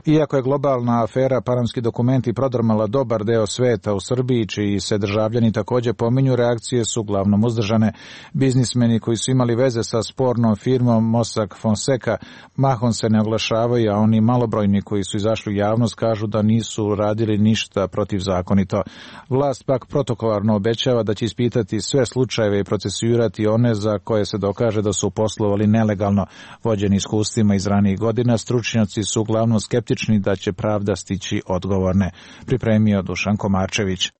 Iako je globalna afera Panamski dokumenti prodrmala dobar deo sveta, u Srbiji, čiji se državljani također pominju, reakcije su uglavnom uzdržane. Biznismeni koji su imali veze sa spornom firmom Mossack Fonseca mahom se ne oglašavaju, a oni malobrojni koji su izašli u javnost kažu da nisu radili ništa protivzakonito. Vlast pak protokolarno obećava da će ispitati sve slučajeve i procesuirati one za koje se dokaže da su poslovali nelegalno. Vođeni iskustvima iz ranijih godina, stručnjaci su uglavnom skeptični da će pravda stići odgovorne. Pripremio Dušan Komarčević.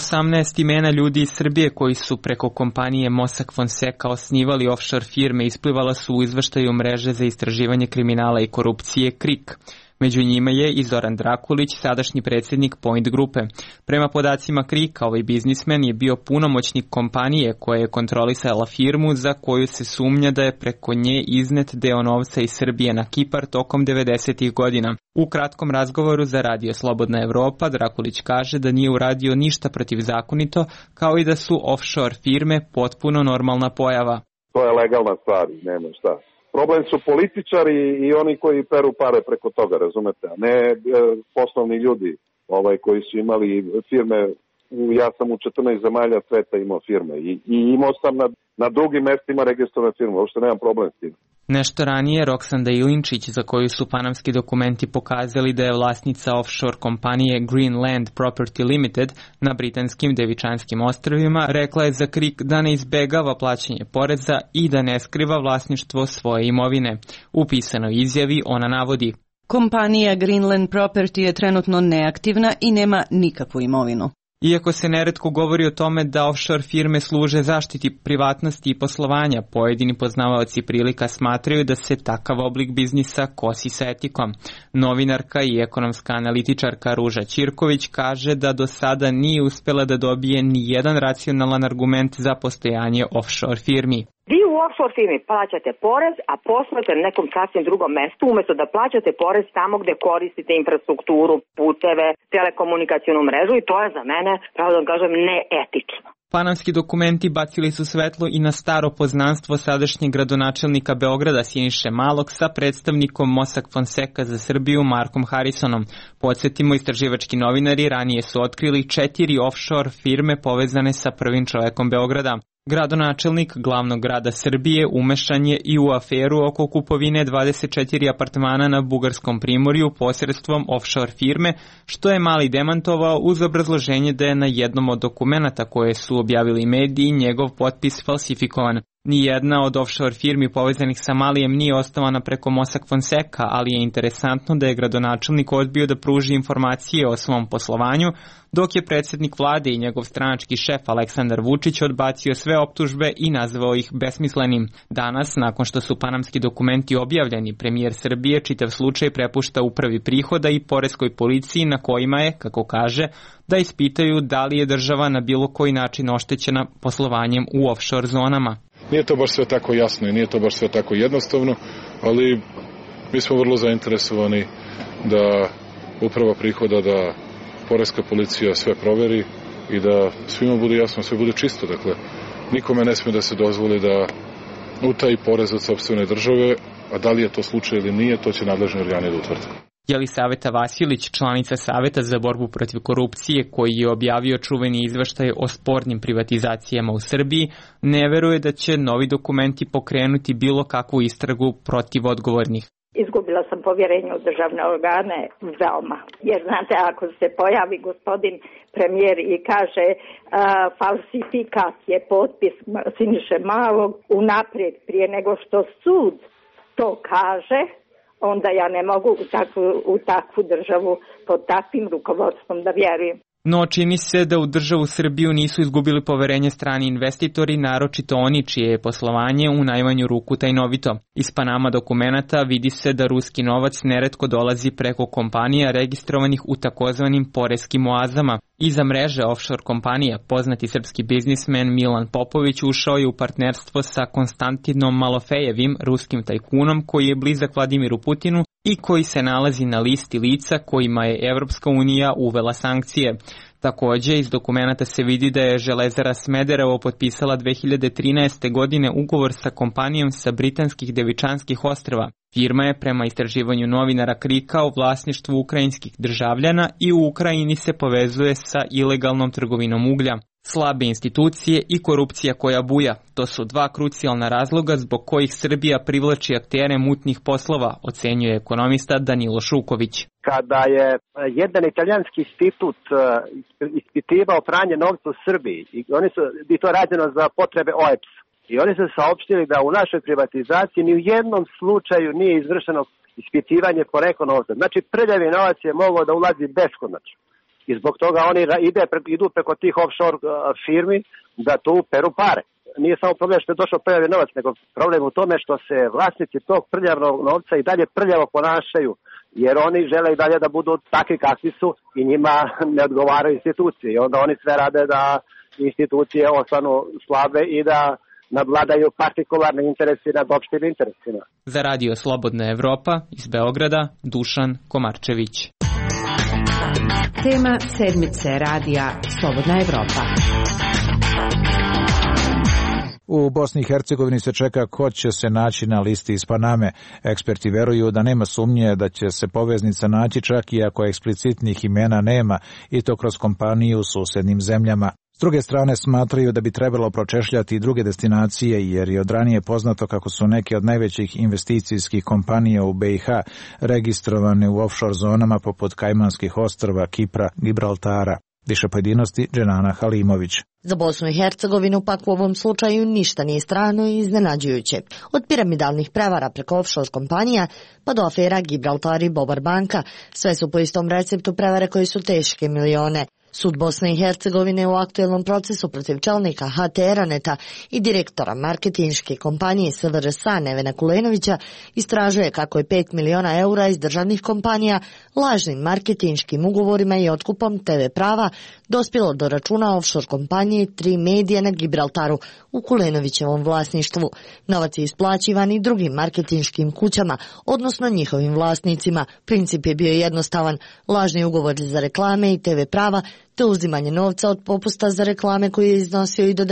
18 imena ljudi iz Srbije koji su preko kompanije Mossack Fonseca osnivali offshore firme isplivala su u izveštaju mreže za istraživanje kriminala i korupcije KRIK. Među njima je i Zoran Drakulić, sadašnji predsjednik Point grupe. Prema podacima KRIK-a, ovaj biznismen je bio punomoćnik kompanije koja je kontrolisala firmu za koju se sumnja da je preko nje iznet deo novca iz Srbije na Kipar tokom 90. godina. U kratkom razgovoru za Radio Slobodna Evropa, Drakulić kaže da nije uradio ništa protivzakonito, kao i da su offshore firme potpuno normalna pojava. To je legalna stvar, nema šta. Problem su političari i oni koji peru pare preko toga, razumete, a ne poslovni ljudi koji su imali firme. Ja sam u 14 zemalja sveta imao firme i imao sam na drugim mestima registrovane firme, uopšte nemam problem s tim. Nešto ranije Roksanda Ilinčić, za koju su panamski dokumenti pokazali da je vlasnica offshore kompanije Greenland Property Limited na britanskim Devičanskim ostrvima, rekla je za KRIK da ne izbegava plaćanje poreza i da ne skriva vlasništvo svoje imovine. U pisanoj izjavi ona navodi: Kompanija Greenland Property je trenutno neaktivna i nema nikakvu imovinu. Iako se neretko govori o tome da offshore firme služe zaštiti privatnosti i poslovanja, pojedini poznavaoci prilika smatraju da se takav oblik biznisa kosi sa etikom. Novinarka i ekonomska analitičarka Ruža Ćirković kaže da do sada nije uspela da dobije ni jedan racionalan argument za postojanje offshore firmi. Vi u offshore firmi plaćate porez, a poslujete na nekom sasvim drugom mestu, umjesto da plaćate porez tamo gde koristite infrastrukturu, puteve, telekomunikacijonu mrežu, i to je za mene, pravo da kažem, neetično. Panamski dokumenti bacili su svetlo i na staro poznanstvo sadašnjeg gradonačelnika Beograda Siniše Malog sa predstavnikom Mossack Fonseca za Srbiju Markom Harrisonom. Podsjetimo, istraživački novinari ranije su otkrili 4 offshore firme povezane sa prvim čovekom Beograda. Gradonačelnik glavnog grada Srbije umešan je i u aferu oko kupovine 24 apartmana na Bugarskom primorju posredstvom offshore firme, što je Mali demantovao uz obrazloženje da je na jednom od dokumenata koje su objavili mediji njegov potpis falsifikovan. Nijedna od offshore firmi povezanih sa Malijem nije osnovana preko Mossack Fonseca, ali je interesantno da je gradonačelnik odbio da pruži informacije o svom poslovanju, dok je predsjednik vlade i njegov stranački šef Aleksandar Vučić odbacio sve optužbe i nazvao ih besmislenim. Danas, nakon što su panamski dokumenti objavljeni, premijer Srbije čitav slučaj prepušta Upravi prihoda i poreskoj policiji, na kojima je, kako kaže, da ispitaju da li je država na bilo koji način oštećena poslovanjem u offshore zonama. Nije to baš sve tako jasno i nije to baš sve tako jednostavno, ali mi smo vrlo zainteresovani da Uprava prihoda, da poreska policija sve proveri i da svima bude jasno, sve bude čisto. Dakle, nikome ne sme da se dozvoli da utaji porez od sopstvene države, a da li je to slučaj ili nije, to će nadležni organi da utvrde. Jelisaveta Vasilić, članica Saveta za borbu protiv korupcije, koji je objavio čuveni izveštaj o spornim privatizacijama u Srbiji, ne veruje da će novi dokumenti pokrenuti bilo kakvu istragu protiv odgovornih. Izgubila sam povjerenje u državne organe veoma. Jer znate, ako se pojavi gospodin premijer i kaže falsifikat je potpis Siniše Malog unaprijed prije nego što sud to kaže, onda ja ne mogu u takvu državu pod takvim rukovodstvom da vjerujem. No čini se da u državu Srbiju nisu izgubili poverenje strani investitori, naročito oni čije je poslovanje u najmanju ruku tajnovito. Iz Panama dokumenata vidi se da ruski novac neretko dolazi preko kompanija registrovanih u takozvanim poreskim oazama. Iza mreže offshore kompanija poznati srpski biznismen Milan Popović ušao je u partnerstvo sa Konstantinom Malofejevim, ruskim tajkunom koji je blizak Vladimiru Putinu i koji se nalazi na listi lica kojima je Evropska unija uvela sankcije. Takođe, iz dokumenata se vidi da je Železara Smederevo potpisala 2013. godine ugovor sa kompanijom sa britanskih Devičanskih ostrva. Firma je prema istraživanju novinara Krika u vlasništvu ukrajinskih državljana i u Ukrajini se povezuje sa ilegalnom trgovinom uglja. Slabe institucije i korupcija koja buja, to su dva krucijalna razloga zbog kojih Srbija privlači aktere mutnih poslova, ocenjuje ekonomista Danilo Šuković. Kada je jedan italijanski institut ispitivao pranje novca u Srbiji, i to rađeno za potrebe OEBS, i oni su saopštili da u našoj privatizaciji ni u jednom slučaju nije izvršeno ispitivanje porekla novca. Znači, prljavi novac je mogao da ulazi beskonačno. I zbog toga oni idu preko tih offshore firmi da tu peru pare. Nije samo problem što je došao prljavi novac, nego problem u tome što se vlasnici tog prljavnog novca i dalje prljavo ponašaju, jer oni žele i dalje da budu takvi kakvi su i njima ne odgovaraju institucije. I onda oni sve rade da institucije ostanu slabe i da nadvladaju partikularne interesi nad opštim interesima. Za Radio Slobodna Evropa iz Beograda, Dušan Komarčević. Tema sedmice radija Slobodna Evropa. U Bosni i Hercegovini se čeka ko će se naći na listi iz Paname. Eksperti veruju da nema sumnje da će se poveznica naći čak i ako eksplicitnih imena nema, i to kroz kompaniju u susednim zemljama. S druge strane smatraju da bi trebalo pročešljati i druge destinacije, jer je od ranije poznato kako su neke od najvećih investicijskih kompanija u BiH registrovane u offshore zonama poput Kajmanskih ostrva, Kipra, Gibraltara. Više pojedinosti Dženana Halimović. Za Bosnu i Hercegovinu pak u ovom slučaju ništa nije strano i iznenađujuće. Od piramidalnih prevara preko offshore kompanija pa do afera Gibraltar i Bobar banka, sve su po istom receptu prevare koji su teške milione. Sud Bosne i Hercegovine u aktuelnom procesu protiv čelnika HT Eraneta i direktora marketinške kompanije SVRS Nevena Kulenovića istražuje kako je 5 miliona eura iz državnih kompanija lažnim marketinškim ugovorima i otkupom TV prava dospjelo do računa offshore kompanije 3 medije na Gibraltaru u Kulenovićevom vlasništvu. Novac je isplaćivan i drugim marketinškim kućama, odnosno njihovim vlasnicima. Princip je bio jednostavan, lažni ugovor za reklame i TV prava te uzimanje novca od popusta za reklame koji je iznosio i do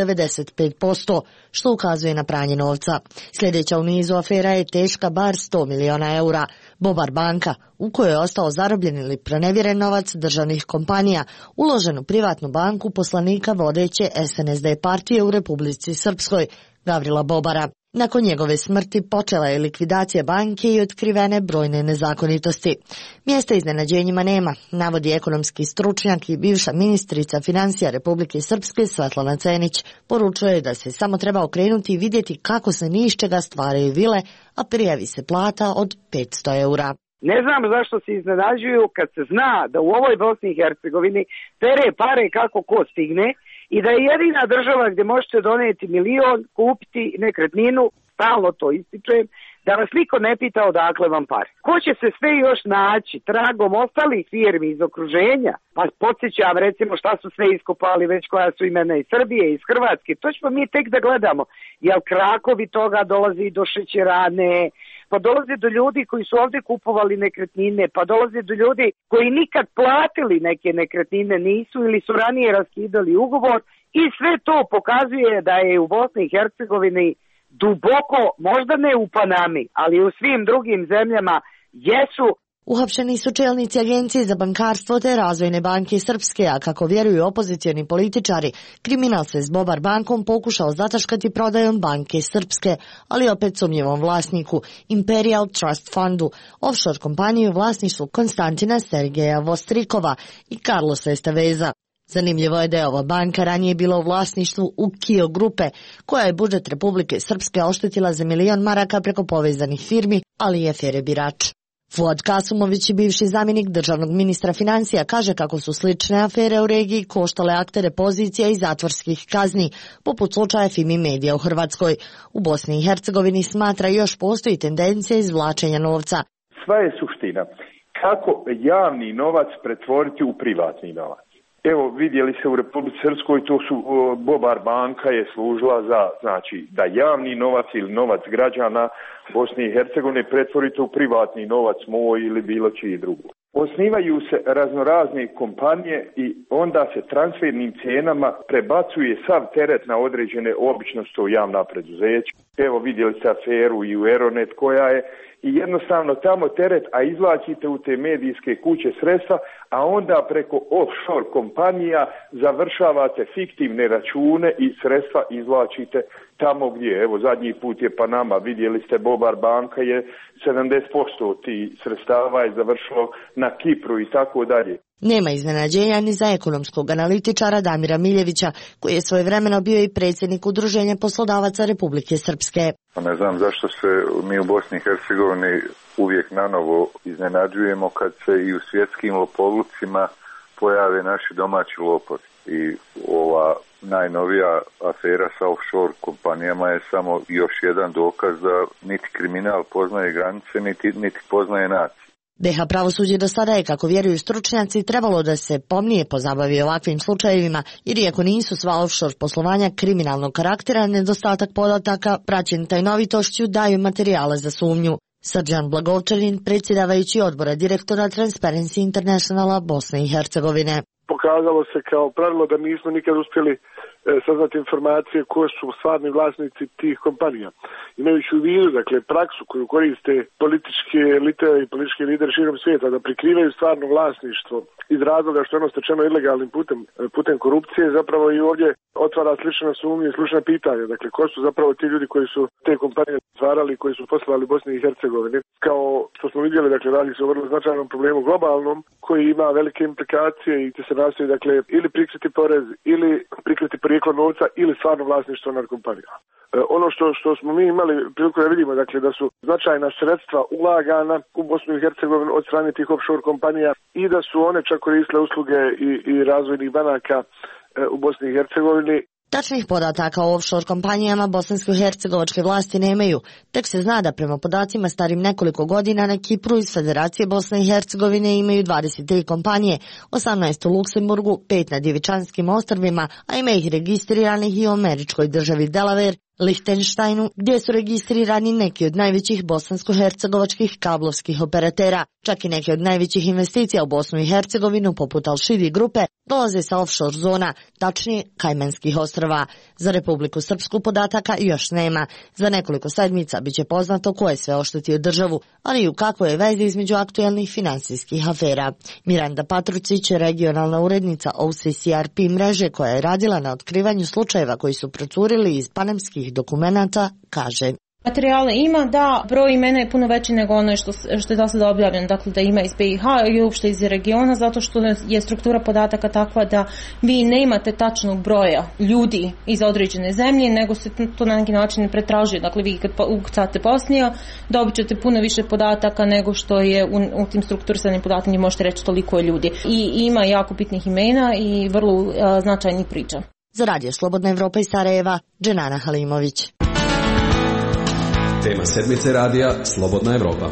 95%, što ukazuje na pranje novca. Sljedeća u nizu afera je teška bar 100 miliona eura. Bobar banka, u kojoj je ostao zarobljen ili pronevjeren novac državnih kompanija, uložen u privatnu banku poslanika vodeće SNSD partije u Republici Srpskoj, Gavrila Bobara. Nakon njegove smrti počela je likvidacija banke i otkrivene brojne nezakonitosti. Mjesta iznenađenjima nema, navodi ekonomski stručnjak i bivša ministrica financija Republike Srpske Svetlana Cenić. Poručuje da se samo treba okrenuti i vidjeti kako se ni iz čega stvaraju vile, a prijavi se plata od 500 eura. Ne znam zašto se iznenađuju kad se zna da u ovoj Bosni i Hercegovini pere pare kako ko stigne, i da je jedina država gdje možete donijeti milion, kupiti nekretninu, stalno to ističujem, da vas niko ne pita odakle vam pare. Ko će se sve još naći tragom ostalih firmi iz okruženja? Pa podsjećam recimo šta su sve iskopali već, koja su imena iz Srbije, iz Hrvatske. To ćemo mi tek da gledamo. Jel krakovi toga dolazi do šećerane, pa dolazi do ljudi koji su ovdje kupovali nekretnine, pa dolazi do ljudi koji nikad platili neke nekretnine nisu ili su ranije raskidali ugovor, i sve to pokazuje da je u Bosni i Hercegovini duboko, možda ne u Panami, ali u svim drugim zemljama jesu. Uhapšeni su čelnici Agencije za bankarstvo te Razvojne banke Srpske, a kako vjeruju opozicioni političari, kriminal se s Bobar bankom pokušao zataškati prodajom banke Srpske, ali opet sumnjivom vlasniku, Imperial Trust Fundu, offshore kompaniju u vlasništvu Konstantina Sergeja Vostrikova i Carlosa Esteveza. Zanimljivo je da je ova banka ranije bila u vlasništvu Ukio grupe, koja je budžet Republike Srpske oštetila za 1 milion maraka preko povezanih firmi, ali i afere Birač. Fuad Kasumović, bivši zamjenik državnog ministra financija, kaže kako su slične afere u regiji koštale aktere pozicija i zatvorskih kazni, poput slučaja Fimi Medija u Hrvatskoj. U Bosni i Hercegovini smatra još postoji tendencija izvlačenja novca. Sva je suština kako javni novac pretvoriti u privatni novac. Evo, vidjeli se u Republici Srpskoj, to su Bobar banka je služila za, znači, da javni novac ili novac građana Bosne i Hercegovine pretvorite u privatni novac moj ili bilo čiji drugo. Osnivaju se raznorazne kompanije i onda se transfernim cijenama prebacuje sav teret na određene, obično su to javna preduzeća. Evo vidjeli ste aferu i u Aeronet koja je i jednostavno tamo teret, a izvlačite u te medijske kuće sredstva, a onda preko offshore kompanija završavate fiktivne račune i sredstva izvlačite tamo gdje. Evo zadnji put je Panama, vidjeli ste Bobar banka je 70% tih sredstava je završilo na Kipru i tako dalje. Nema iznenađenja ni za ekonomskog analitičara Damira Miljevića, koji je svojevremeno bio i predsjednik Udruženja poslodavaca Republike Srpske. Ne znam zašto se mi u Bosni i Hercegovini uvijek nanovo iznenađujemo kad se i u svjetskim lopovlucima pojave naši domaći lopovi. I ova najnovija afera sa offshore kompanijama je samo još jedan dokaz da niti kriminal poznaje granice, niti poznaje nacije. BiH pravosuđe do sada je, kako vjeruju stručnjaci, trebalo da se pomnije pozabavi ovakvim slučajevima, jer iako nisu sva offshore poslovanja kriminalnog karaktera, nedostatak podataka praćen tajnovitošću daju materijale za sumnju. Srđan Blagovčanin, predsjedavajući odbora direktora Transparency Internationala Bosne i Hercegovine. Pokazalo se kao pravilo da nismo nikad uspjeli saznati informacije ko su stvarni vlasnici tih kompanija. Imajući u vidu, dakle, praksu koju koriste političke elite i politički lideri širom svijeta da prikrivaju stvarno vlasništvo iz razloga što je ono stečeno ilegalnim putem korupcije, zapravo i ovdje otvara slična sumnja i slična pitanja. Dakle, ko su zapravo ti ljudi koji su te kompanije stvarali, koji su poslovali Bosni i Hercegovini. Kao što smo vidjeli, dakle, radi se o vrlo značajnom problemu globalnom koji ima velike implikacije i gdje se nastoji, dakle, ili prikriti porez, ili prikriti porijeklo novca, ili stvarno vlasništvo nad kompanijama. Ono što smo mi imali priliku da vidimo, dakle, da su značajna sredstva ulagana u Bosnu i Hercegovinu od strane tih offshore kompanija i da su one čak koristile usluge i razvojnih banaka u Bosni i Hercegovini. Tačnih podataka o offshore kompanijama bosansko-hercegovačke vlasti nemaju. Tek se zna da prema podacima starim nekoliko godina na Kipru iz Federacije Bosne i Hercegovine imaju 23 kompanije, 18 u Luksemburgu, 5 na Djevičanskim ostrvima, a ima ih registriranih i u američkoj državi Delaware, Lichtensteinu, gdje su registrirani neki od najvećih bosansko-hercegovačkih kablovskih operatera. Čak i neki od najvećih investicija u Bosnu i Hercegovinu, poput Al-Shidi grupe, dolaze sa offshore zona, tačnije Kajmanskih ostrva. Za Republiku Srpsku podataka još nema. Za nekoliko sedmica biće poznato ko je sve oštetio državu, ali i u kakvoj je vezi između aktuelnih finansijskih afera. Miranda Patrucić, regionalna urednica OCCRP mreže koja je radila na otkrivanju slučajeva koji su procurili iz panamskih dokumenata, kaže: Materijale ima, da, broj imena je puno veći nego ono što je do sada objavljeno, dakle da ima iz BiH i uopšte iz regiona, zato što je struktura podataka takva da vi ne imate tačnog broja ljudi iz određene zemlje, nego se to na neki način pretražuje. Dakle, vi kad ukucate Bosnija, dobit ćete puno više podataka nego što je u tim strukturisanim podataka, možete reći toliko je ljudi. I ima jako bitnih imena i vrlo značajnih priča. Za Radio Slobodna Evropa iz Sarajeva, Dženana Halimović. Tema sedmice radija Slobodna Evropa.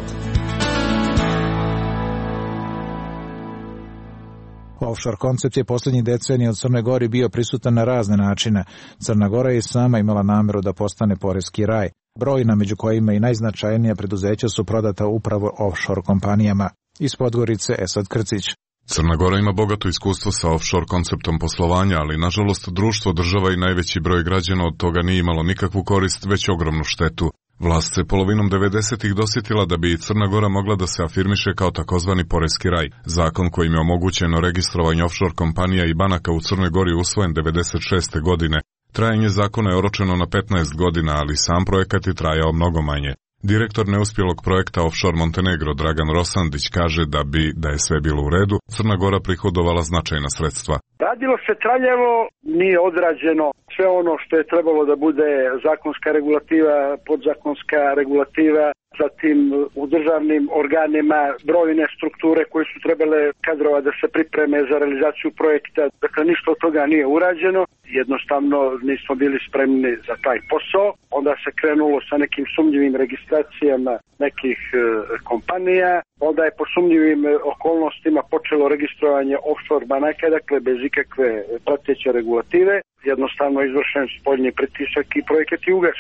Offshore koncept je posljednjih decenija u Crnoj Gori bio prisutan na razne načine. Crna Gora je i sama imala namjeru da postane poreski raj. Brojna, među kojima i najznačajnija preduzeća, su prodata upravo offshore kompanijama. Iz Podgorice, Esad Krcić. Crna Gora ima bogato iskustvo sa offshore konceptom poslovanja, ali nažalost društvo, država i najveći broj građana od toga nije imalo nikakvu korist, već ogromnu štetu. Vlast se polovinom 90-ih dosjetila da bi Crna Gora mogla da se afirmiše kao takozvani poreski raj. Zakon kojim je omogućeno registrovanje offshore kompanija i banaka u Crnoj Gori usvojen 96. godine. Trajanje zakona je oročeno na 15 godina, ali sam projekat je trajao mnogo manje. Direktor neuspjelog projekta Offshore Montenegro Dragan Rosandić kaže da je sve bilo u redu, Crna Gora prihodovala značajna sredstva. Radilo se traljavo, nije odrađeno sve ono što je trebalo da bude zakonska regulativa, podzakonska regulativa, zatim u državnim organima brojne strukture koje su trebale kadrova da se pripreme za realizaciju projekta. Dakle, ništa od toga nije urađeno, jednostavno nismo bili spremni za taj posao. Onda se krenulo sa nekim sumnjivim registracijama nekih kompanija, onda je po sumnjivim okolnostima počelo registrovanje offshore banaka, dakle bez ikakve prateće regulative, jednostavno izvršen spoljni pritisak i projekat je ugašen.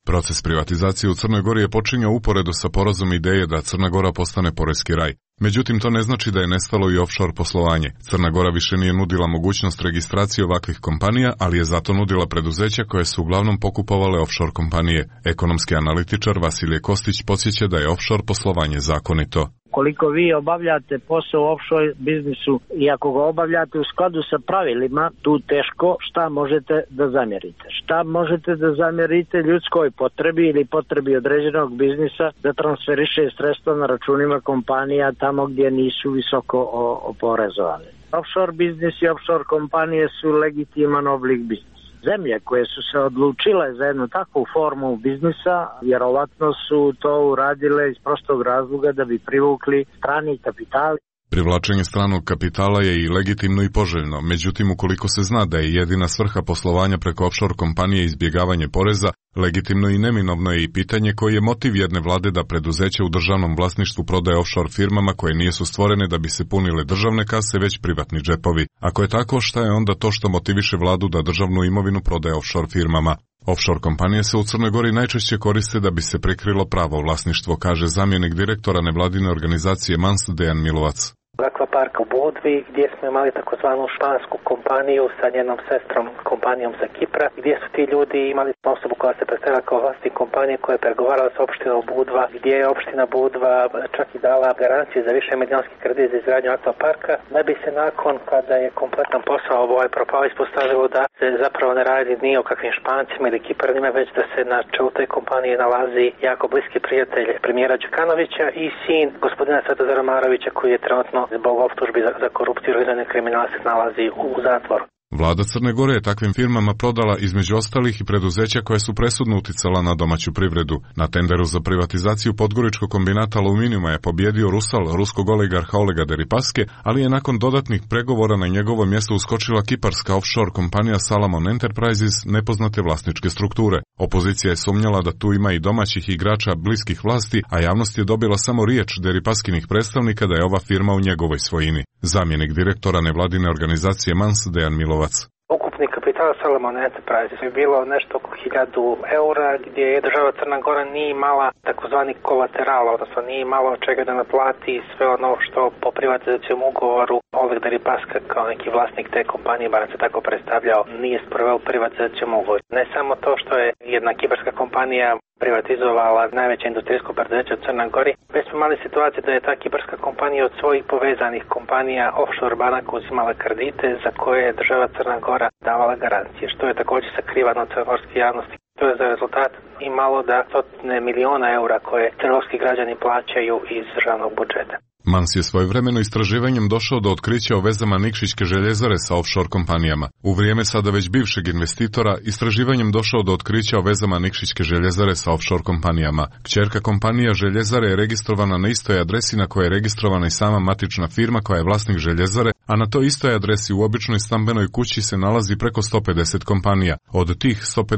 Proces privatizacije u Crnoj Gori je počinjao uporedo sa porazom ideje da Crna Gora postane poreski raj. Međutim, to ne znači da je nestalo i offshore poslovanje. Crna Gora više nije nudila mogućnost registracije ovakvih kompanija, ali je zato nudila preduzeća koje su uglavnom pokupovale offshore kompanije. Ekonomski analitičar Vasilije Kostić podsjeća da je offshore poslovanje zakonito. Koliko vi obavljate posao u offshore biznisu i ako ga obavljate u skladu sa pravilima, tu teško šta možete da zamjerite. Šta možete da zamjerite ljudskoj potrebi ili potrebi određenog biznisa da transferiše sredstva na računima kompanija tamo gdje nisu visoko oporezovane. Offshore biznis i offshore kompanije su legitiman oblik biznisa. Zemlje koje su se odlučile za jednu takvu formu biznisa, vjerovatno su to uradile iz prostog razloga da bi privukli strani kapital. Privlačenje stranog kapitala je i legitimno i poželjno, međutim ukoliko se zna da je jedina svrha poslovanja preko offshore kompanije izbjegavanje poreza, legitimno i neminovno je i pitanje koji je motiv jedne vlade da preduzeće u državnom vlasništvu prodaje offshore firmama koje nisu stvorene da bi se punile državne kase, već privatni džepovi. Ako je tako, šta je onda to što motiviše vladu da državnu imovinu prodaje offshore firmama? Offshore kompanije se u Crnoj Gori najčešće koriste da bi se prikrilo pravo vlasništvo, kaže zamjenik direktora nevladine organizacije MANS Dejan Milovac. Akvapark u Budvi, gdje smo imali takozvanu špansku kompaniju sa njenom sestrom kompanijom sa Kipra, gdje su ti ljudi imali osobu koja se predstavila kao vlasnik kompanije koja je pregovarala sa opštinom Budva, gdje je opština Budva čak i dala garancije za više milionski kredit za izgradnju akvaparka, da bi se nakon kada je kompletan posao propao ispostavilo da se zapravo ne radi ni o kakvim Špancima ili Kipranima, već da se na čelu te kompanije nalazi jako bliski prijatelj premijera Đukanovića i sin gospodina Svetozara Marovića koji je trenutno zbog optužbi za korupciju i organizovani kriminal se nalazi u zatvoru. Vlada Crne Gore je takvim firmama prodala između ostalih i preduzeća koje su presudno uticala na domaću privredu. Na tenderu za privatizaciju Podgoričkog kombinata aluminijuma je pobjedio Rusal, ruskog oligarha Olega Deripaske, ali je nakon dodatnih pregovora na njegovo mjesto uskočila kiparska offshore kompanija Salomon Enterprises nepoznate vlasničke strukture. Opozicija je sumnjala da tu ima i domaćih igrača bliskih vlasti, a javnost je dobila samo riječ Deripaskinih predstavnika da je ova firma u njegovoj svojini. Zamjenik direktora nevladine organizacije MANS Dejan Milovac. Ukupni kapital Salomon Enterprises je bilo nešto oko 1000 eura, gdje je država Crna Gora nije imala takozvani kolateral, odnosno nije imalo čega da naplati sve ono što po privatizacijom ugovoru Oleg Deripaska kao neki vlasnik te kompanije, bar se tako predstavljao, nije sproveo privatizacijom ugovor. Ne samo to što je jedna kiparska kompanija privatizovala najveće industrijsko preduzeće u Crnoj Gori, već smo imali situaciju da je ta kiparska kompanija od svojih povezanih kompanija offshore banaka uzimala kredite za koje je država Crna Gora davala garancije, što je također sakrivano od crnogorske javnosti. To je za rezultat imalo da stotine miliona eura koje crnogorski građani plaćaju iz državnog budžeta. MANS je svojevremeno istraživanjem došao do otkrića o vezama Nikšićke željezare sa offshore kompanijama. U vrijeme sada već bivšeg investitora, istraživanjem došao do otkrića o vezama Nikšićke željezare sa offshore kompanijama. Kćerka kompanija željezare je registrovana na istoj adresi na kojoj je registrovana i sama matična firma koja je vlasnik željezare, a na toj istoj adresi u običnoj stambenoj kući se nalazi preko 150 kompanija. Od tih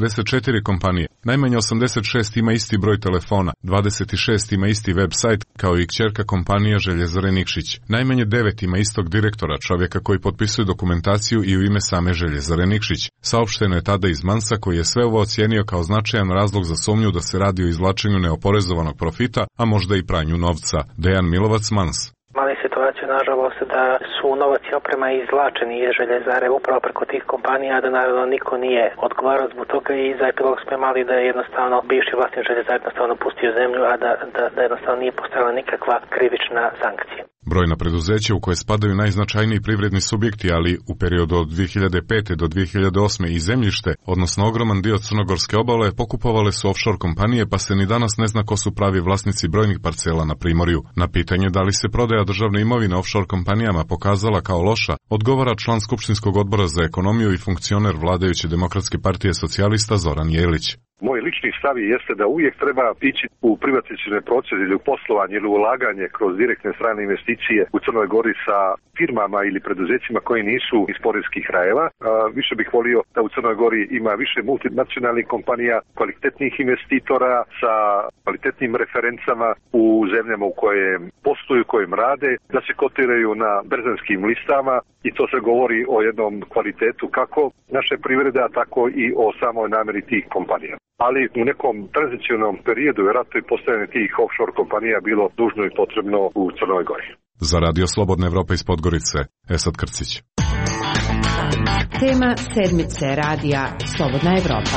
154 kompanije, najmanje 86 ima isti broj telefona, 26 ima isti web sajt kao i kćerka kompanija Željezare Nikšić. Najmanje 9 ima istog direktora, čovjeka koji potpisuje dokumentaciju i u ime same Željezare Nikšić. Saopšteno je tada iz MANS-a koji je sve ovo ocijenio kao značajan razlog za sumnju da se radi o izvlačenju neoporezovanog profita, a možda i pranju novca. Dejan Milovac, MANS. Mali situaciju, nažalost, da su novac i oprema izvlačeni iz željezare upravo preko tih kompanija, da naravno niko nije odgovarao zbog toga i za epilog smo imali da je jednostavno bivši vlasnik željezare jednostavno pustio zemlju, a da jednostavno nije postojala nikakva krivična sankcija. Brojna preduzeća u koje spadaju najznačajniji privredni subjekti, ali u periodu od 2005. do 2008. i zemljište, odnosno ogroman dio crnogorske obale, pokupovale su offshore kompanije, pa se ni danas ne zna ko su pravi vlasnici brojnih parcela na Primorju. Na pitanje da li se prodaja državne imovine offshore kompanijama pokazala kao loša, odgovara član Skupštinskog odbora za ekonomiju i funkcioner vladajuće Demokratske partije socijalista Zoran Jelić. Moj lični stav jeste da uvijek treba ići u privatizacioni proces ili u poslovanje ili u ulaganje kroz direktne strane investicije u Crnoj Gori sa firmama ili preduzećima koji nisu iz poreskih rajeva. Više bih volio da u Crnoj Gori ima više multinacionalnih kompanija, kvalitetnih investitora sa kvalitetnim referencama u zemljama u kojem posluju, kojim rade, da se kotiraju na berzanskim listama i to se govori o jednom kvalitetu kako naše privrede, tako i o samoj nameri tih kompanija. Ali u nekom tranzicionalnom periodu vjerojatno i postojanje tih offshore kompanija bilo nužno i potrebno u Crnoj Gori. Za Radio Slobodna Evropa iz Podgorice, Esad Krcić. Tema sedmice radija Slobodna Evropa.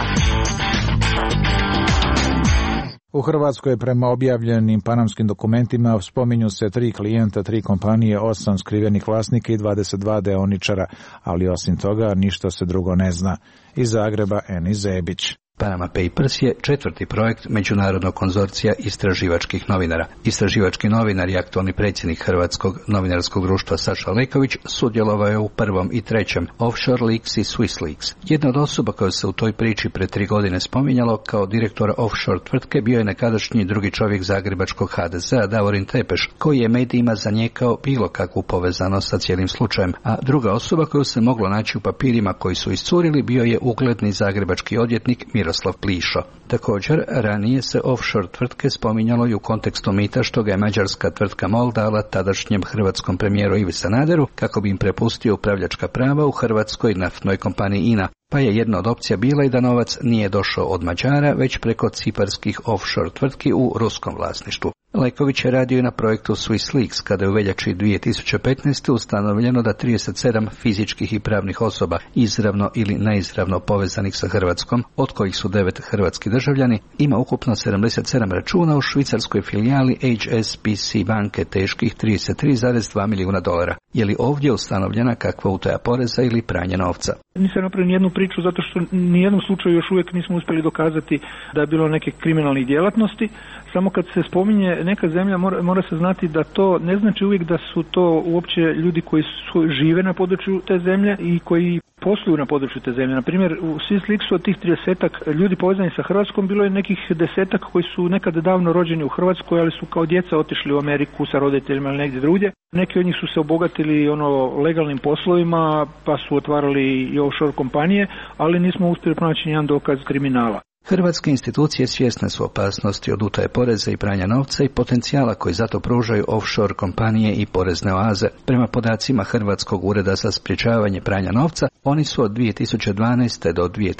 U Hrvatskoj prema objavljenim panamskim dokumentima spominju se 3 klijenta, 3 kompanije, 8 skrivenih vlasnika i 22 deoničara, ali osim toga ništa se drugo ne zna. Iz Zagreba Enis Zebić. Panama Papers je 4. projekt međunarodnog konzorcija istraživačkih novinara. Istraživački novinar i aktualni predsjednik Hrvatskog novinarskog društva Saša Leković sudjelovao je u 1. i 3. Offshore Leaks i Swiss Leaks. Jedna od osoba koja se u toj priči pre 3 godine spominjalo kao direktora offshore tvrtke bio je nekadašnji drugi čovjek zagrebačkog HDZ-a Davorin Tepeš, koji je medijima zanijekao bilo kakvu povezanost sa cijelim slučajem, a druga osoba koju se moglo naći u papirima koji su iscurili bio je ugledni zagrebački odvjetnik Miroslav Plišo. Također, ranije se offshore tvrtke spominjalo i u kontekstu mita što ga je mađarska tvrtka MOL dala tadašnjem hrvatskom premijeru Ivi Sanaderu kako bi im prepustio upravljačka prava u hrvatskoj naftnoj kompaniji INA. Pa je jedna od opcija bila i da novac nije došao od Mađara, već preko ciparskih offshore tvrtki u ruskom vlasništvu. Leković je radio i na projektu Swiss Leaks, kada je u veljači 2015. ustanovljeno da 37 fizičkih i pravnih osoba, izravno ili neizravno povezanih sa Hrvatskom, od kojih su 9 hrvatski državljani, ima ukupno 77 računa u švicarskoj filijali HSBC banke teških $33,2 milijuna. Je li ovdje ustanovljena kakva utaja poreza ili pranje novca? Nisam napravio nijednu priču zato što nijednom slučaju još uvijek nismo uspjeli dokazati da je bilo neke kriminalnih djelatnosti. Samo kad se spominje neka zemlja mora se znati da to ne znači uvijek da su to uopće ljudi koji žive na području te zemlje i koji posluju na području te zemlje. Naprimjer, u Swiss Leaksu od tih 30 ljudi povezani sa Hrvatskom bilo je nekih 10 koji su nekad davno rođeni u Hrvatskoj, ali su kao djeca otišli u Ameriku sa roditeljima ili negdje drugdje. Neki od njih su se obogatili legalnim poslovima, pa su otvarali i offshore kompanije, ali nismo uspjeli pronaći jedan dokaz kriminala. Hrvatske institucije svjesne su opasnosti od utaje poreza i pranja novca i potencijala koji zato pružaju offshore kompanije i porezne oaze. Prema podacima Hrvatskog ureda za sprječavanje pranja novca, oni su od 2012. do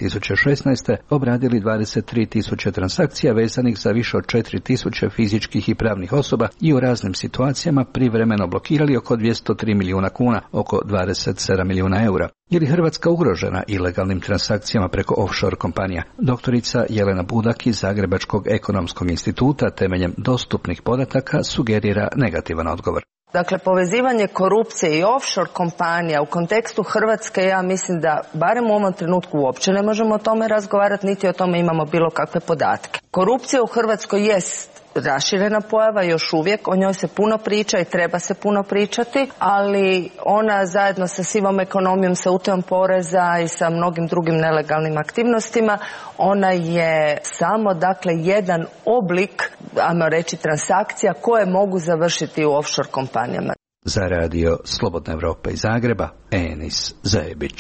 2016. obradili 23.000 transakcija vezanih za više od 4.000 fizičkih i pravnih osoba i u raznim situacijama privremeno blokirali oko 203 milijuna kuna, oko 27 milijuna eura. Je li Hrvatska ugrožena ilegalnim transakcijama preko offshore kompanija? Doktorica Jelena Budak iz Zagrebačkog ekonomskog instituta temeljem dostupnih podataka sugerira negativan odgovor. Dakle, povezivanje korupcije i offshore kompanija u kontekstu Hrvatske, ja mislim da barem u ovom trenutku uopće ne možemo o tome razgovarati, niti o tome imamo bilo kakve podatke. Korupcija u Hrvatskoj jest raširena pojava, još uvijek, o njoj se puno priča i treba se puno pričati, ali ona zajedno sa sivom ekonomijom, sa utajom poreza i sa mnogim drugim nelegalnim aktivnostima, ona je samo, dakle, jedan oblik, ajmo reći, transakcija koje mogu završiti u offshore kompanijama. Za Radio Slobodna Evropa iz Zagreba, Enis Zebić.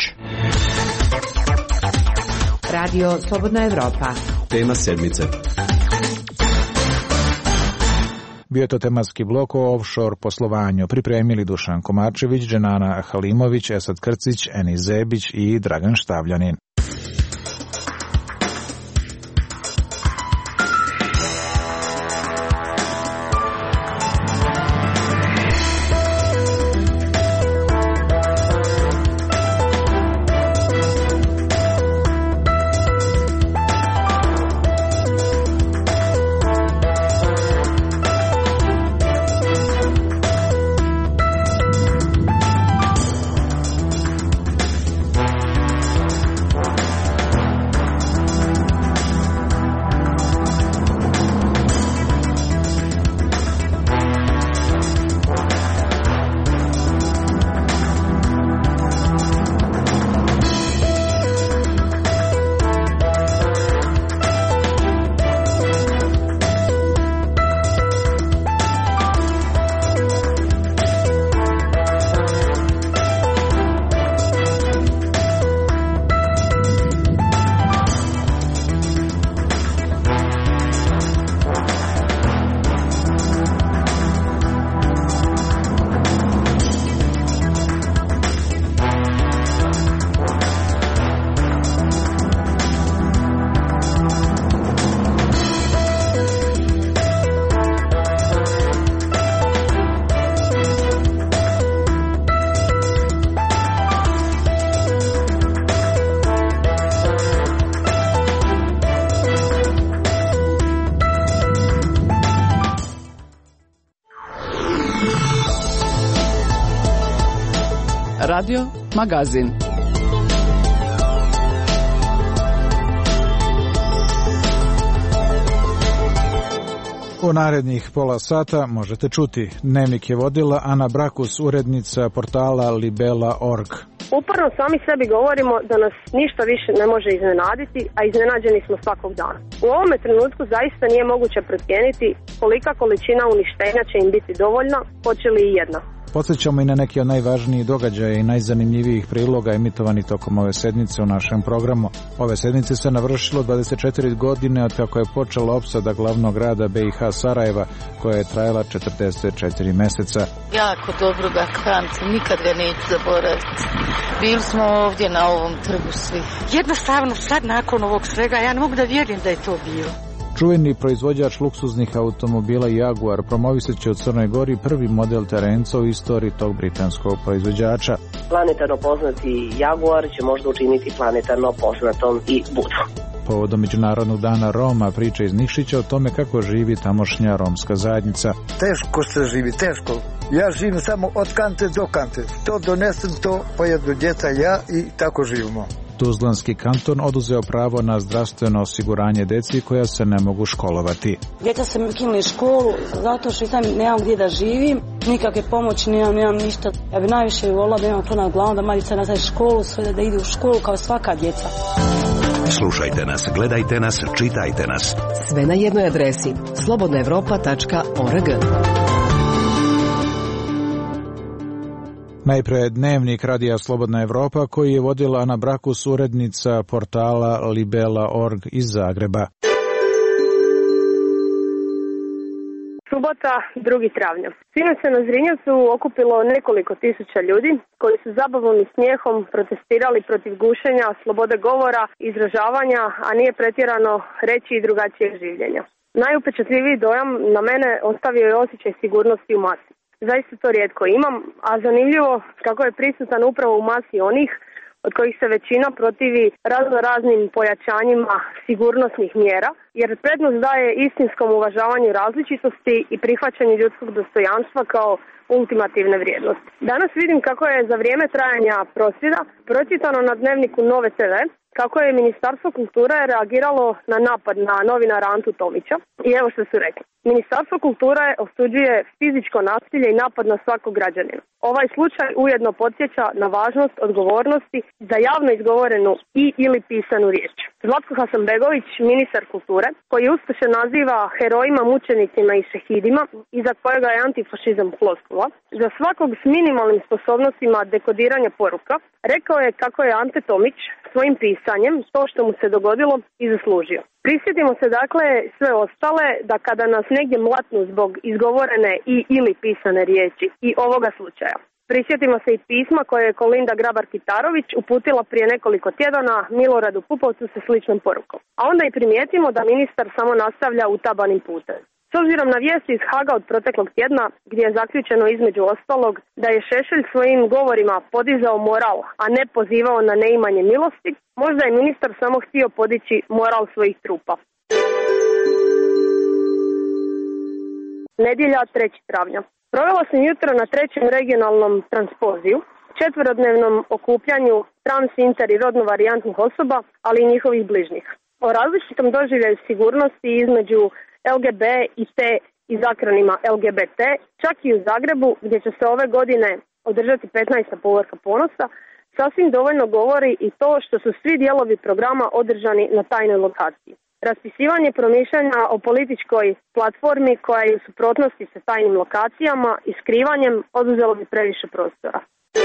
Radio Slobodna Evropa. Tema sedmice. Bio je to tematski blok o offshore poslovanju. Pripremili Dušan Komarčević, Dženana Halimović, Esad Krcić, Enis Zebić i Dragan Štavljanin. Radio Magazin. U narednih pola sata možete čuti. Dnevnik je vodila Ana Brakus, urednica portala Libela.org. Uporno sami sebi govorimo da nas ništa više ne može iznenaditi, a iznenađeni smo svakog dana. U ovome trenutku zaista nije moguće procijeniti kolika količina uništenja će im biti dovoljna, hoće li i jedna. Podsjećamo i na neki od najvažnijih događaja i najzanimljivijih priloga emitovanih tokom ove sedmice u našem programu. Ove sedmice se navršilo 24 godine od kako je počela opsada glavnog grada BiH Sarajeva, koja je trajala 44 meseca. Jako dobro ga pamtim, nikad ga neću zaboraviti. Bili smo ovdje na ovom trgu svi. Jednostavno sad nakon ovog svega ja ne mogu da vjerujem da je to bilo. Čuveni proizvođač luksuznih automobila Jaguar promovisat će u Crnoj Gori prvi model terenca u istoriji tog britanskog proizvođača. Planetarno poznati Jaguar će možda učiniti planetarno poznatom i Budu. Povodom Međunarodnog dana Roma priča iz Nikšića o tome kako živi tamošnja romska zajednica. Teško se živi, teško. Ja živim samo od kante do kante. To donesem, to pojedu djeca, ja i tako živimo. Tuzlanski kanton oduzeo pravo na zdravstveno osiguranje deci koja se ne mogu školovati. Djeca se ukinuli školu zato što nemam gdje da živim, nikakve pomoći nemam ništa. Ja bi najviše volila da imam to na glavu, da Marica nastaje školu, sve da ide u školu kao svaka djeca. Slušajte nas, gledajte nas, čitajte nas. Sve na jednoj adresi slobodnaevropa.org. Najprije dnevnik radija Slobodna Evropa koji je vodila Ana Brakus, urednica portala Libela.org iz Zagreba. Subota, 2. travnja. Sinoć se na Zrinjevcu okupilo nekoliko tisuća ljudi koji su zabavom i smijehom protestirali protiv gušenja slobode govora, izražavanja, a nije pretjerano reći i drugačijeg življenja. Najupečatljiviji dojam na mene ostavio je osjećaj sigurnosti u masi. Zaista to rijetko imam, a zanimljivo kako je prisutan upravo u masi onih od kojih se većina protivi raznim pojačanjima sigurnosnih mjera, jer prednost daje istinskom uvažavanju različitosti i prihvaćanju ljudskog dostojanstva kao ultimativne vrijednosti. Danas vidim kako je za vrijeme trajanja prosvjeda pročitano na dnevniku Nove TV kako je Ministarstvo kulture reagiralo na napad na novinara Antu Tomića i evo što su rekli. Ministarstvo kulture osuđuje fizičko nasilje i napad na svakog građanina. Ovaj slučaj ujedno podsjeća na važnost odgovornosti za javno izgovorenu ili pisanu riječ. Zlatko Hasanbegović, ministar kulture, koji ustaše naziva herojima, mučenicima i šehidima i za kojega je antifašizam floskula, za svakog s minimalnim sposobnostima dekodiranja poruka, rekao je kako je Ante Tomić svojim pisanjem to što mu se dogodilo i zaslužio. Prisjetimo se dakle sve ostale da kada nas negdje mlatnu zbog izgovorene ili pisane riječi i ovoga slučaja. Prisjetimo se i pisma koje je Kolinda Grabar-Kitarović uputila prije nekoliko tjedana Miloradu Pupovcu sa sličnom porukom. A onda i primijetimo da ministar samo nastavlja utabanim putem. S obzirom na vijesti iz Haga od proteklog tjedna, gdje je zaključeno između ostalog da je Šešelj svojim govorima podizao moral, a ne pozivao na neimanje milosti, možda je ministar samo htio podići moral svojih trupa. Nedjelja, 3. travnja. Provela sam jutro na 3. regionalnom transpoziju, 4-dnevnom okupljanju trans, inter i rodno varijantnih osoba, ali i njihovih bližnjih. O različitom doživljaju sigurnosti između LGB i T iz akronima LGBT, čak i u Zagrebu, gdje će se ove godine održati 15. povorka ponosa, sasvim dovoljno govori i to što su svi dijelovi programa održani na tajnoj lokaciji. Raspisivanje promišljanja o političkoj platformi koja je u suprotnosti sa tajnim lokacijama i skrivanjem oduzelo bi previše prostora.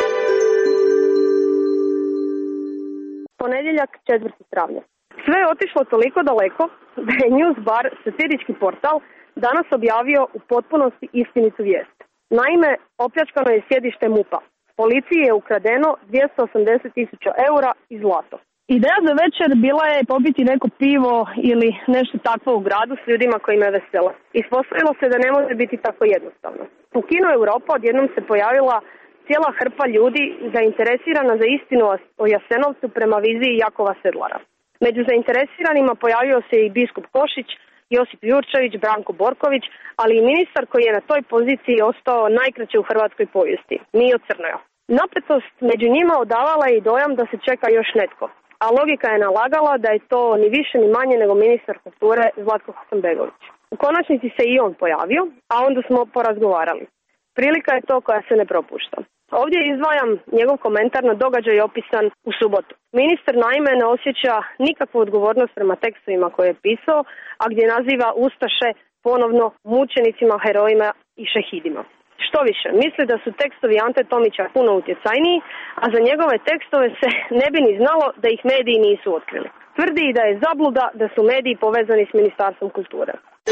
Ponedjeljak, 4. travnja. Sve je otišlo toliko daleko da je Newsbar, satirički portal, danas objavio u potpunosti istinitu vijest. Naime, opljačkano je sjedište MUP-a. Policiji je ukradeno 280.000 eura i zlato. Ideja za večer bila je popiti neko pivo ili nešto takvo u gradu s ljudima koji me vesele. Ispostavilo se da ne može biti tako jednostavno. U Kino Europa odjednom se pojavila cijela hrpa ljudi zainteresirana za istinu o Jasenovcu prema viziji Jakova Sedlara. Među zainteresiranima pojavio se i biskup Košić, Josip Jurčević, Branko Borković, ali i ministar koji je na toj poziciji ostao najkraće u hrvatskoj povijesti, Mijo Crnoja. Napetost među njima odavala je i dojam da se čeka još netko, a logika je nalagala da je to ni više ni manje nego ministar kulture Zlatko Hasanbegović. U konačnici se i on pojavio, a onda smo porazgovarali. Prilika je to koja se ne propušta. Ovdje izdvajam njegov komentar na događaj opisan u subotu. Ministar naime ne osjeća nikakvu odgovornost prema tekstovima koje je pisao, a gdje naziva ustaše ponovno mučenicima, herojima i šehidima. Što više, misli da su tekstovi Ante Tomića puno utjecajniji, a za njegove tekstove se ne bi ni znalo da ih mediji nisu otkrili. Tvrdi i da je zabluda da su mediji povezani s Ministarstvom kulture.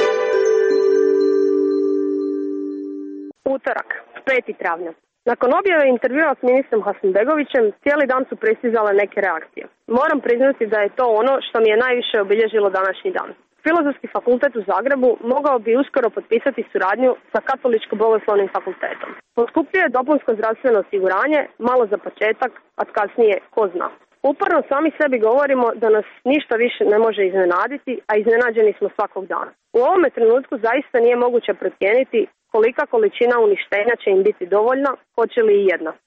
Utorak, 5. travnja. Nakon objave intervjua s ministrom Hasanbegovićem, cijeli dan su pristizale neke reakcije. Moram priznati da je to ono što mi je najviše obilježilo današnji dan. Filozofski fakultet u Zagrebu mogao bi uskoro potpisati suradnju sa Katoličko-bogoslovnim fakultetom. Poskupljuje dopunsko zdravstveno osiguranje, malo za početak, a kasnije ko zna. Uporno sami sebi govorimo da nas ništa više ne može iznenaditi, a iznenađeni smo svakog dana. U ovome trenutku zaista nije moguće procijeniti kolika količina uništenja će im biti dovoljna, hoće li i jedna.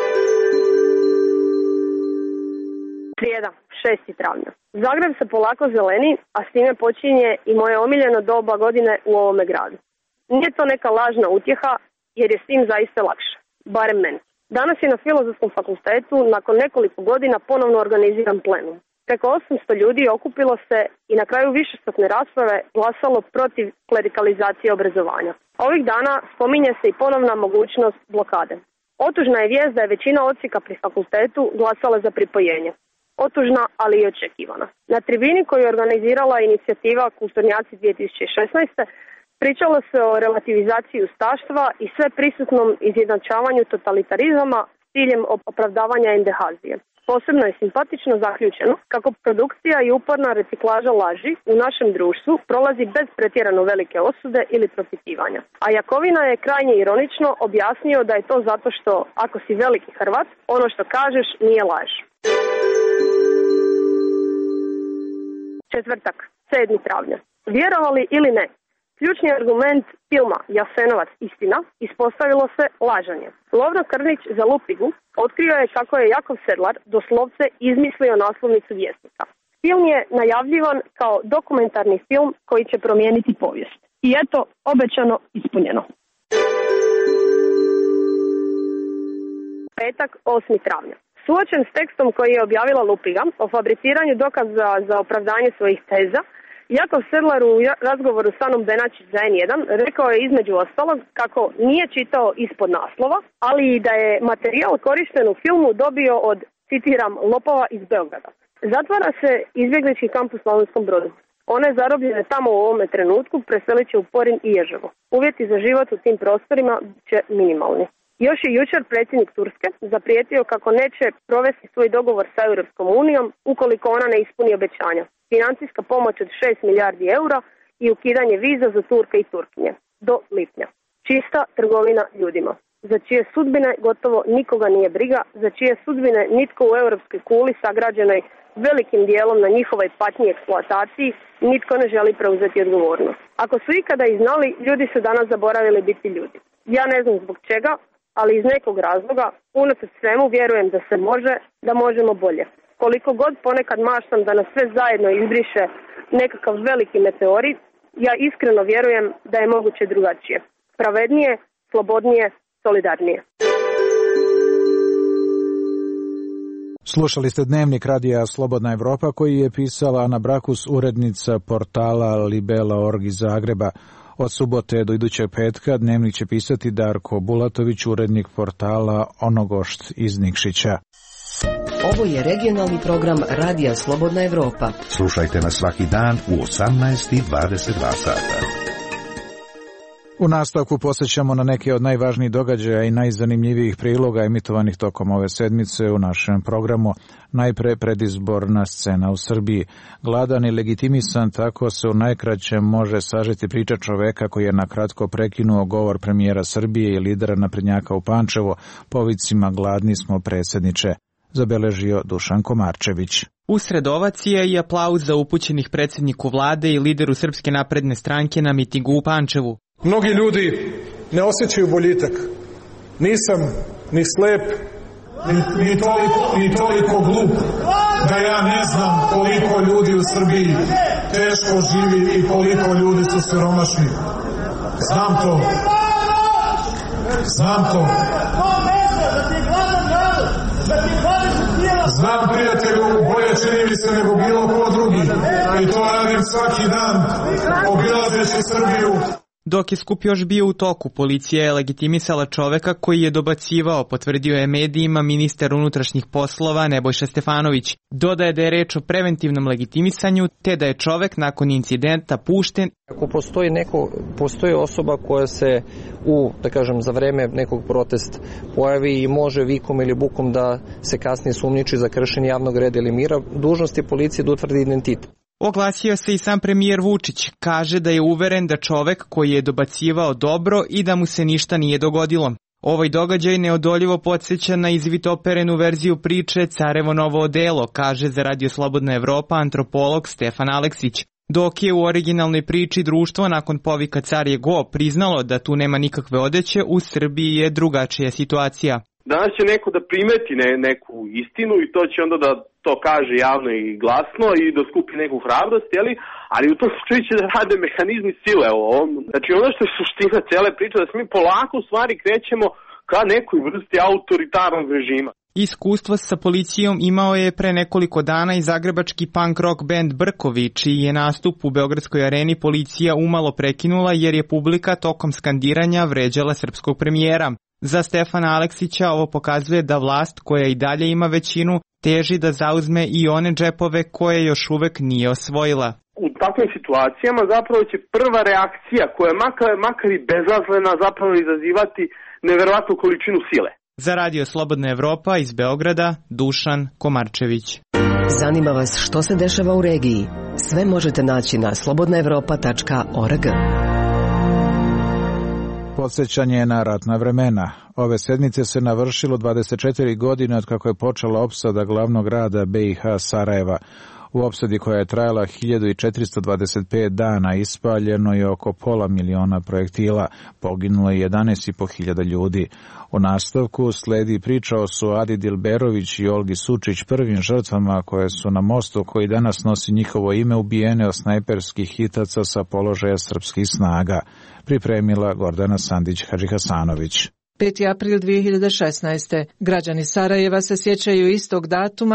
Srijeda, 6. travnja. Zagreb se polako zeleni, a s time počinje i moje omiljeno doba godine u ovome gradu. Nije to neka lažna utjeha, jer je s tim zaista lakše, barem meni. Danas je na Filozofskom fakultetu nakon nekoliko godina ponovno organiziran plenum. Preko 800 ljudi okupilo se i na kraju višestotne rasprave glasalo protiv klerikalizacije obrazovanja. Ovih dana spominje se i ponovna mogućnost blokade. Otužna je vijest da je većina odsjeka pri fakultetu glasala za pripojenje. Otužna, ali i očekivana. Na tribini koju je organizirala inicijativa Kulturnjaci 2016. pričalo se o relativizaciji ustaštva i sve prisutnom izjednačavanju totalitarizama s ciljem opravdavanja endehazije. Posebno je simpatično zaključeno kako produkcija i uporna reciklaža laži u našem društvu prolazi bez pretjerano velike osude ili propitivanja. A Jakovina je krajnje ironično objasnio da je to zato što ako si veliki Hrvat, ono što kažeš nije laž. Četvrtak, 7. travnja. Vjerovali ili ne, ključni argument filma Jasenovac istina ispostavilo se lažanje. Lovro Krnić za Lupigu otkrio je kako je Jakov Sedlar doslovce izmislio naslovnicu Vjesnika. Film je najavljivan kao dokumentarni film koji će promijeniti povijest. I eto, obećano, ispunjeno. Petak, 8. travnja. Suočen s tekstom koji je objavila Lupiga o fabriciranju dokaza za opravdanje svojih teza, Jakov Sedlar u razgovoru s Anom Benačić za N1 rekao je između ostalog kako nije čitao ispod naslova, ali i da je materijal korišten u filmu dobio od, citiram, lopova iz Beograda. Zatvara se izbjeglički kamp u Slavonskom Brodu. One zarobljene tamo u ovome trenutku preselit će u Porin i Ježevo. Uvjeti za život u tim prostorima će minimalni. Još je jučer predsjednik Turske zaprijetio kako neće provesti svoj dogovor sa Europskom unijom ukoliko ona ne ispuni obećanja. Financijska pomoć od 6 milijardi eura i ukidanje viza za Turke i Turkinje do lipnja. Čista trgovina ljudima, za čije sudbine gotovo nikoga nije briga, za čije sudbine nitko u europskoj kuli sagrađenoj velikim dijelom na njihovoj patnji i eksploataciji nitko ne želi preuzeti odgovornost. Ako su ikada i znali, ljudi su danas zaboravili biti ljudi. Ja ne znam zbog čega, ali iz nekog razloga, unatoč svemu vjerujem da se može, da možemo bolje. Koliko god ponekad maštam da nas sve zajedno izbriše nekakav veliki meteorit, ja iskreno vjerujem da je moguće drugačije. Pravednije, slobodnije, solidarnije. Slušali ste dnevnik radija Slobodna Evropa koji je pisala Ana Brakus, urednica portala Libela.org iz Zagreba. Od subote do idućeg petka dnevnik će pisati Darko Bulatović, urednik portala Onogošt iz Nikšića. Ovo je regionalni program Radija Slobodna Evropa. Slušajte nas svaki dan u 18:22 sata. U nastavku posjećamo na neke od najvažnijih događaja i najzanimljivijih priloga emitovanih tokom ove sedmice u našem programu. Najpre predizborna scena u Srbiji. Gladan i legitimisan, tako se u najkraćem može sažeti priča čoveka koji je nakratko prekinuo govor premijera Srbije i lidera naprednjaka u Pančevu po vicima "Gladni smo, predsjedniče", zabeležio Dušan Komarčević. Usred ovacije i aplauza upućenih predsjedniku vlade i lideru Srpske napredne stranke na mitingu u Pančevu. Mnogi ljudi ne osjećaju boljitak. Nisam ni slep, ni toliko glup da ja ne znam koliko ljudi u Srbiji teško živi i koliko ljudi su siromašni. Znam to. Znam, prijatelju, bolje čini mi se nego bilo ko drugi i to radim svaki dan obilazeći Srbiju. Dok je skup još bio u toku, policija je legitimisala čoveka koji je dobacivao, potvrdio je medijima ministar unutrašnjih poslova Nebojša Stefanović. Dodaje da je reč o preventivnom legitimisanju, te da je čovek nakon incidenta pušten. Ako postoji osoba koja se za vreme nekog protesta pojavi i može vikom ili bukom da se kasnije sumnjiči za kršenje javnog reda ili mira, dužnost je policije da utvrdi identitet. Oglasio se i sam premijer Vučić, kaže da je uveren da čovek koji je dobacivao dobro i da mu se ništa nije dogodilo. Ovaj događaj neodoljivo podsjeća na izvitoperenu verziju priče Carevo novo odelo, kaže za Radio Slobodna Evropa antropolog Stefan Aleksić. Dok je u originalnoj priči društvo nakon povika Car je go priznalo da tu nema nikakve odeće, u Srbiji je drugačija situacija. Danas će neko da primeti neku istinu i to će onda da to kaže javno i glasno i da skupi neku hrabrost, ali u tom slučaju će da rade mehanizmi sile. Znači ono što je suština cele priče, da se mi polako u stvari krećemo ka nekoj vrsti autoritarnog režima. Iskustvo sa policijom imao je pre nekoliko dana i zagrebački punk rock band Brkovi, čiji je nastup u Beogradskoj areni policija umalo prekinula jer je publika tokom skandiranja vređala srpskog premijera. Za Stefana Aleksića ovo pokazuje da vlast, koja i dalje ima većinu, teži da zauzme i one džepove koje još uvek nije osvojila. U takvim situacijama zapravo će prva reakcija, koja je makar i bezazlena, zapravo izazivati neverovatnu količinu sile. Za Radio Slobodna Evropa iz Beograda, Dušan Komarčević. Zanima vas što se dešava u regiji? Sve možete naći na slobodnaevropa.org. Podsjećanje na ratna vremena. Ove sedmice se navršilo 24 godine od kako je počela opsada glavnog grada BiH Sarajeva. U opsadi koja je trajala 1425 dana ispaljeno je oko 500.000 projektila, poginulo je 11.500 ljudi. U nastavku sledi priča o Suadi Dilberović i Olgi Sučić, prvim žrtvama koje su na mostu koji danas nosi njihovo ime ubijene od snajperskih hitaca sa položaja srpskih snaga. Pripremila Gordana Sandić-Hadžihasanović. 5. april 2016. Građani Sarajeva se sjećaju istog datuma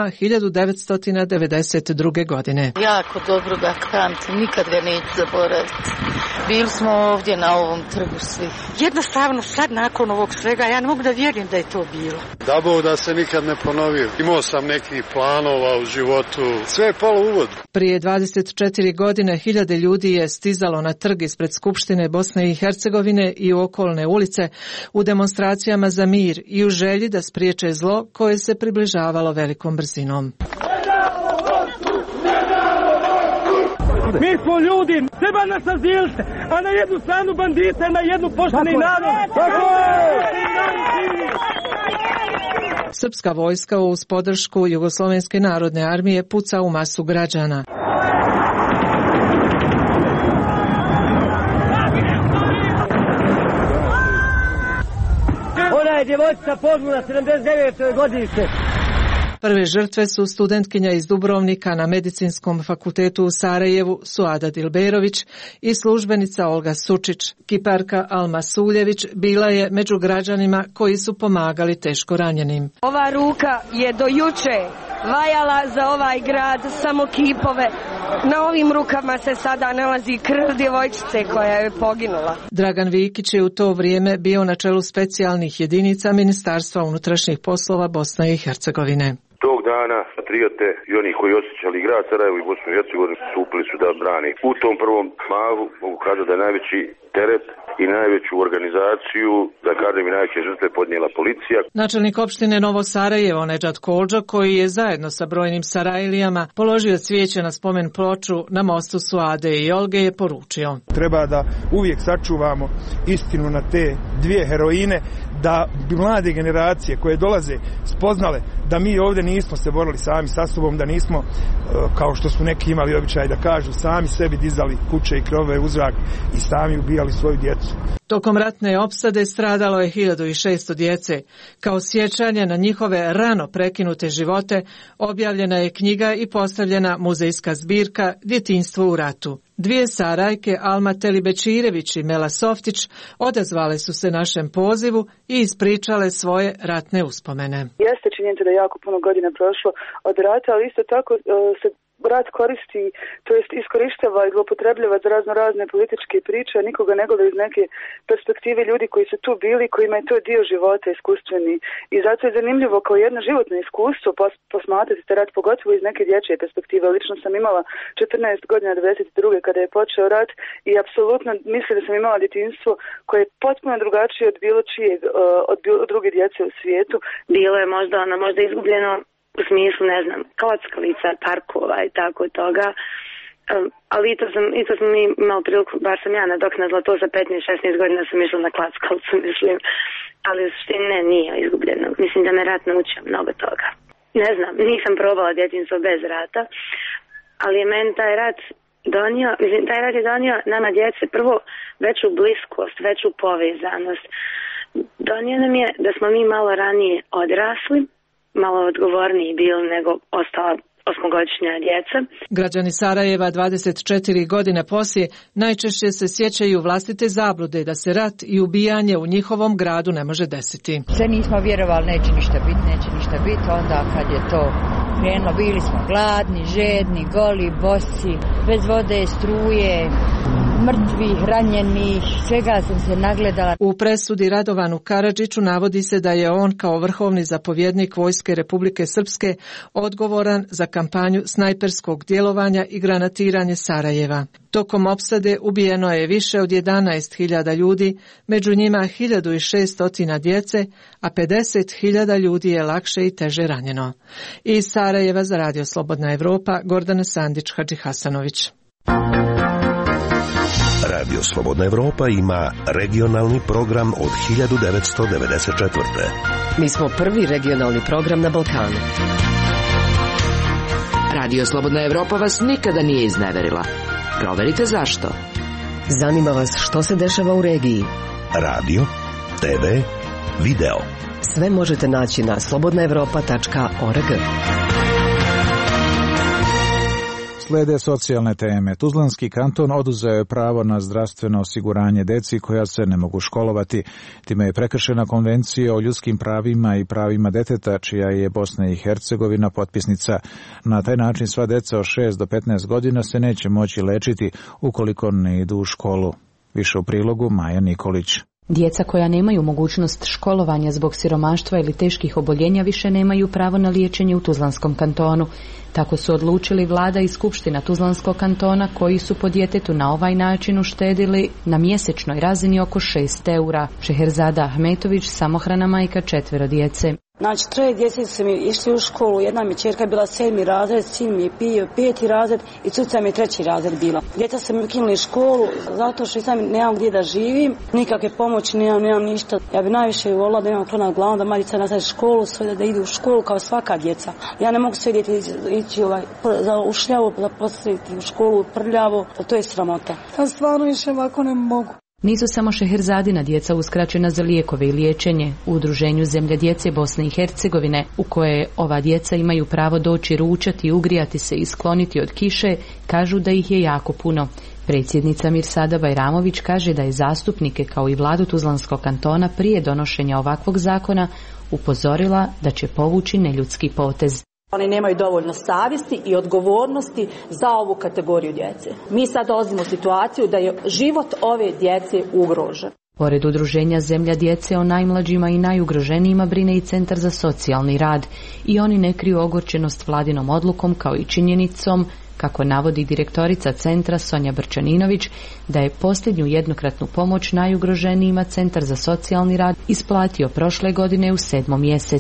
1992. godine. Jako dobro ga pamtim, nikad ga neću zaboraviti. Bili smo ovdje na ovom trgu svi. Jednostavno sad nakon ovog svega ja ne mogu da vjerujem da je to bilo. Da Bog da se nikad ne ponovio. Imao sam nekih planova u životu. Sve je palo u vodu. Prije 24 godine 1000 ljudi je stizalo na trg ispred Skupštine Bosne i Hercegovine i u okolne ulice u demonstracijama za mir i u želji da spriječe zlo koje se približavalo velikom brzinom. Mi smo ljudi, treba nas azilite, a na jednu stranu bandite, na jednu pošteni narod. Srpska vojska uz podršku Jugoslovenske narodne armije puca u masu građana. Ona je djevojčica poginula 79. godište. Prve žrtve su studentkinja iz Dubrovnika na Medicinskom fakultetu u Sarajevu Suada Dilberović i službenica Olga Sučić. Kiparka Alma Suljević bila je među građanima koji su pomagali teško ranjenim. Ova ruka je do juče vajala za ovaj grad samo kipove. Na ovim rukama se sada nalazi krv djevojčice koja je poginula. Dragan Vikić je u to vrijeme bio na čelu specijalnih jedinica Ministarstva unutrašnjih poslova Bosne i Hercegovine. Tog dana patriote i oni koji osjećali grad Sarajevo i Bosnu i Hercegovinu stupili su da brani. U tom prvom mahu mogu kazati da je najveći teret i najveću organizaciju, da kažem i najveće žrtve podnijela policija. Načelnik opštine Novo Sarajevo Nedžad Koldža, koji je zajedno sa brojnim Sarajlijama položio cvijeće na spomen ploču na mostu Suade i Olge, je poručio: treba da uvijek sačuvamo istinu na te dvije heroine, da bi mlade generacije koje dolaze spoznale da mi ovdje nismo se borili sami sa sobom, da nismo, kao što su neki imali običaj da kažu, sami sebi dizali kuće i krovove u zrak i sami ubijali svoju djecu. djecu. Tokom ratne opsade stradalo je 1600 djece. Kao sjećanje na njihove rano prekinute živote objavljena je knjiga i postavljena muzejska zbirka Djetinjstvo u ratu. Dvije Sarajke, Alma Telibečirević i Mela Softić, odazvale su se našem pozivu i ispričale svoje ratne uspomene. Jeste činjenica da je jako puno godina prošlo od rata, ali isto tako se rat koristi, to jest iskorištava i zloupotrebljava za razne političke priče, a nikoga ne gleda iz neke perspektive ljudi koji su tu bili, kojima je to dio života iskustveni. I zato je zanimljivo kao jedno životno iskustvo posmatrati te rat, pogotovo iz neke dječje perspektive. Lično sam imala 14 godina 92. kada je počeo rat i apsolutno mislim da sam imala djetinjstvo koje je potpuno drugačije od bilo čijeg, od druge djece u svijetu. Bilo je možda izgubljeno u smislu, ne znam, klackalica, parkova i tako toga, ali i to smo mi imali priliku, bar sam ja nadoknadila to za 15-16 godina sam išla na klackalicu, mislim, ali u suštini nije izgubljeno. Mislim da me rat naučio mnogo toga. Ne znam, nisam probala djetinjstvo bez rata, ali je meni taj rat je donio nama djece prvo veću bliskost, veću povezanost. Donio nam je da smo mi malo ranije odrasli, malo odgovorniji bili nego ostala osmogodišnja djeca. Građani Sarajeva 24 godine poslije najčešće se sjećaju vlastite zablude da se rat i ubijanje u njihovom gradu ne može desiti. Sve nismo vjerovali neće ništa biti, onda kad je to krenulo bili smo gladni, žedni, goli, bosi, bez vode, struje, mrtvih, ranjenih, svega sam se nagledala. U presudi Radovanu Karadžiću navodi se da je on kao vrhovni zapovjednik Vojske Republike Srpske odgovoran za kampanju snajperskog djelovanja i granatiranje Sarajeva. Tokom opsade ubijeno je više od 11.000 ljudi, među njima 1.600 djece, a 50.000 ljudi je lakše i teže ranjeno. Iz Sarajeva za Radio Slobodna Evropa, Gordana Sandić, Hadžihasanović. Radio Slobodna Evropa ima regionalni program od 1994. Mi smo prvi regionalni program na Balkanu. Radio Slobodna Evropa vas nikada nije izneverila. Proverite zašto. Zanima vas što se dešava u regiji. Radio, TV, video. Sve možete naći na slobodnaevropa.org. Slede socijalne teme. Tuzlanski kanton oduzeo je pravo na zdravstveno osiguranje deci koja se ne mogu školovati. Time je prekršena konvencija o ljudskim pravima i pravima deteta, čija je Bosna i Hercegovina potpisnica. Na taj način sva deca od 6 do 15 godina se neće moći lečiti ukoliko ne idu u školu. Više u prilogu Maja Nikolić. Djeca koja nemaju mogućnost školovanja zbog siromaštva ili teških oboljenja više nemaju pravo na liječenje u Tuzlanskom kantonu. Tako su odlučili vlada i skupština Tuzlanskog kantona, koji su po djetetu na ovaj način uštedili na mjesečnoj razini oko 6 eura. Šeherzada Ahmetović, samohrana majka 4 djece. Znači, 3 djece su mi išli u školu, jedna mi ćerka bila 7. razred, sin mi je 5. razred i cuca mi je 3. razred bila. Djeca su mi ukinuli školu zato što sam nemam gdje da živim, nikakve pomoći nemam ništa. Ja bi najviše volila da imam krov nad glavom, da mali nastavi školu, sve da idu u školu kao svaka djeca. Ja ne mogu sve djeti ići za ušljavu, da postaviti u školu prljavo, to je sramota. Ja stvarno više ovako ne mogu. Nisu samo Šeherzadina djeca uskraćena za lijekove i liječenje. U udruženju Zemlja djece Bosne i Hercegovine, u koje ova djeca imaju pravo doći ručati, ugrijati se i skloniti od kiše, kažu da ih je jako puno. Predsjednica Mirsada Bajramović kaže da je zastupnike kao i vladu Tuzlanskog kantona prije donošenja ovakvog zakona upozorila da će povući neljudski potez. Oni nemaju dovoljno savjesti i odgovornosti za ovu kategoriju djece. Mi sad dolazimo u situaciju da je život ove djece ugrožen. Pored udruženja Zemlja djece o najmlađima i najugroženijima brine i Centar za socijalni rad i oni ne kriju ogorčenost vladinom odlukom kao i činjenicom, kako navodi direktorica centra Sonja Brčaninović, da je posljednju jednokratnu pomoć najugroženijima Centar za socijalni rad isplatio prošle godine u 7. mjesecu.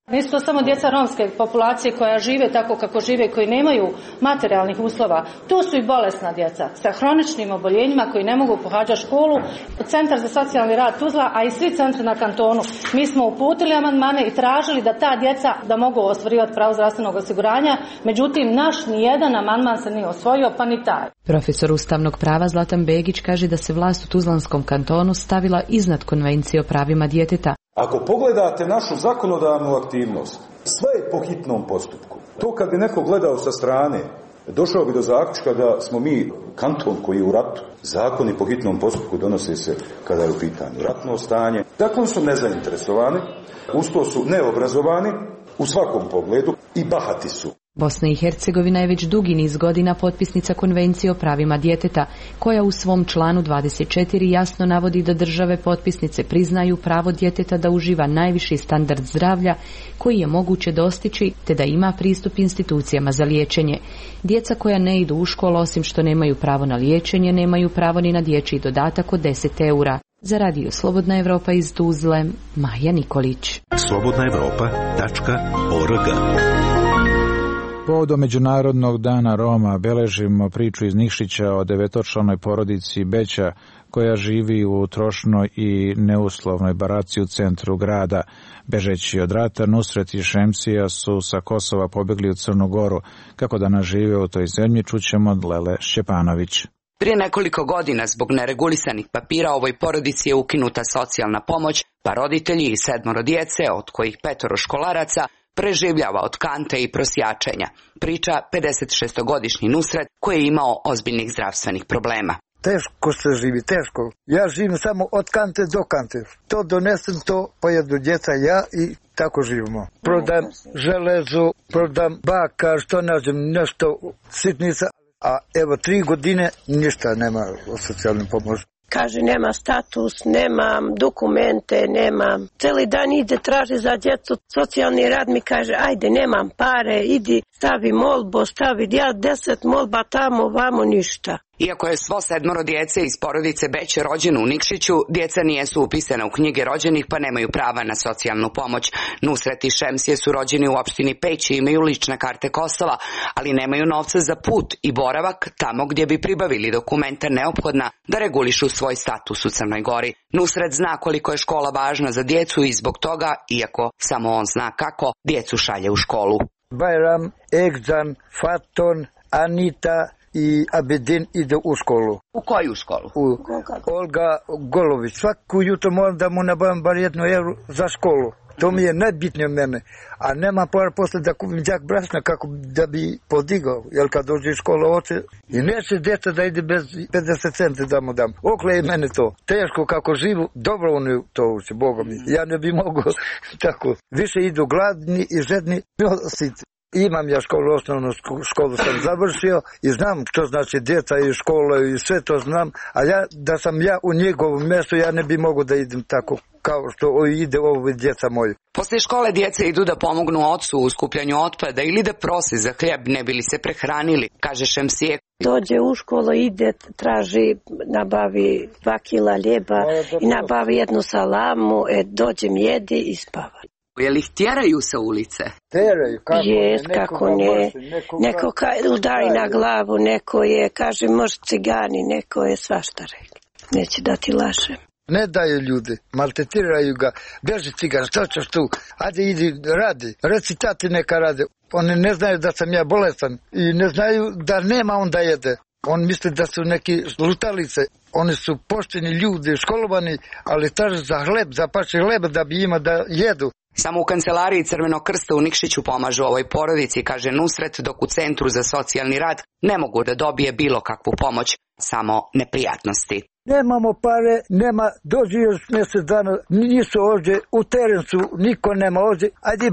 Nisu to samo djeca romske populacije koja žive tako kako žive, koji nemaju materijalnih uslova. Tu su i bolesna djeca sa hroničnim oboljenjima koji ne mogu pohađati školu. Centar za socijalni rad Tuzla, a i svi centri na kantonu, mi smo uputili amandmane i tražili da ta djeca da mogu ostvarivati pravo zdravstvenog osiguranja. Međutim, naš nijedan amandman se nije osvojio, pa ni taj. Profesor ustavnog prava Zlatan Begić kaže da se vlast u Tuzlanskom kantonu stavila iznad Konvencije o pravima djeteta. Ako pogledate našu zakonodavnu aktivnost, sve je po hitnom postupku. To kad bi neko gledao sa strane, došao bi do zaključka da smo mi kanton koji je u ratu. Zakoni po hitnom postupku donose se kada je u pitanju ratno stanje. Dakle, su nezainteresovani, uz to su neobrazovani u svakom pogledu i bahati su. Bosna i Hercegovina je već dugi niz godina potpisnica Konvencije o pravima djeteta, koja u svom članu 24 jasno navodi da države potpisnice priznaju pravo djeteta da uživa najviši standard zdravlja koji je moguće dostići, te da ima pristup institucijama za liječenje. Djeca koja ne idu u školu, osim što nemaju pravo na liječenje, nemaju pravo ni na dječji dodatak od 10 eura. Za radio Slobodna Evropa iz Tuzle, Maja Nikolić. slobodnaevropa.org. Povodom Međunarodnog dana Roma beležimo priču iz Nikšića o 9-članoj porodici Beća koja živi u trošnoj i neuslovnoj baraci u centru grada. Bežeći od rata, Nusret i Šemsija su sa Kosova pobjegli u Crnu Goru. Kako danas žive u toj zemlji, čućemo od Lele Šćepanović. Prije nekoliko godina zbog neregulisanih papira ovoj porodici je ukinuta socijalna pomoć, pa roditelji i 7 djece, od kojih 5 školaraca, preživljava od kante i prosjačenja, priča 56-godišnji Nusret koji je imao ozbiljnih zdravstvenih problema. Teško se živi, teško. Ja živim samo od kante do kante. To donesem, to pojedu djeca, ja i tako živimo. Prodam železu, prodam baka, što nađem, nešto sitnica, a evo 3 godine ništa nema o socijalnoj pomoći. Kaže, nema status, nemam dokumente, nemam. Cijeli dan ide, traži za djecu. Socijalni rad mi kaže, ajde, nemam pare, idi, stavi molbu, stavi ja 10 molba tamo, vamo ništa. Iako je svo 7 djece iz porodice Beće rođeno u Nikšiću, djeca nijesu upisana u knjige rođenih pa nemaju prava na socijalnu pomoć. Nusret i Šemsije su rođeni u opštini Peć i imaju lične karte Kosova, ali nemaju novca za put i boravak tamo gdje bi pribavili dokumenta neophodna da regulišu svoj status u Crnoj Gori. Nusret zna koliko je škola važna za djecu i zbog toga, iako samo on zna kako, djecu šalje u školu. Bajram, Egzan, Faton, Anita i Abedin ide u školu. U koju školu? Olga Golović. Svaku jutro moram da mu nabavim bar 1 euro za školu. To mi je najbitnije mene. A nema para posle da kupim đak brašna kako da bi podigao. Jer kad dođe iz škole oče i neće djeca da ide bez 50 centi da mu dam. Okle je mene to. Teško kako živu, dobro oni to uče, Boga mi. Ja ne bi mogao tako. Više idu gladni i žedni. Imam ja školu, osnovnu školu sam završio i znam što znači djeca i škola i sve to znam, a da sam ja u njegovom mjestu, ja ne bi mogao da idem tako kao što ide ovo djeca moji. Poslije škole djeca idu da pomognu ocu u skupljanju otpada ili da prose za hljeb ne bi li se prehranili, kaže Šemsije. Dođe u školu, ide, traži, nabavi 2 kila ljeba i nabavi 1 salamu, dođem, jedi i spava. Je li ih tjeraju sa ulice? Tjeraju, kako jest, ne? Kako ne. Neko udari na glavu, neko je, kaže, može cigani, neko je svašta rekli. Neće da ti lažem. Ne daju ljudi, maltretiraju ga, beži cigan, što ćeš tu, ajde idi, radi, reci tati neka rade. Oni ne znaju da sam ja bolestan i ne znaju da nema on da jede. On misli da su neki lutalice, oni su pošteni ljudi, školovani, ali traže za hleb, za pače hleba da bi ima da jedu. Samo u kancelariji Crvenog krsta u Nikšiću pomažu ovoj porodici, kaže Nusret, dok u Centru za socijalni rad ne mogu da dobije bilo kakvu pomoć, samo neprijatnosti. Nemamo pare, nema, dođi još mjesec dana, nisu ovdje, u teren su, niko nema ovdje, ajde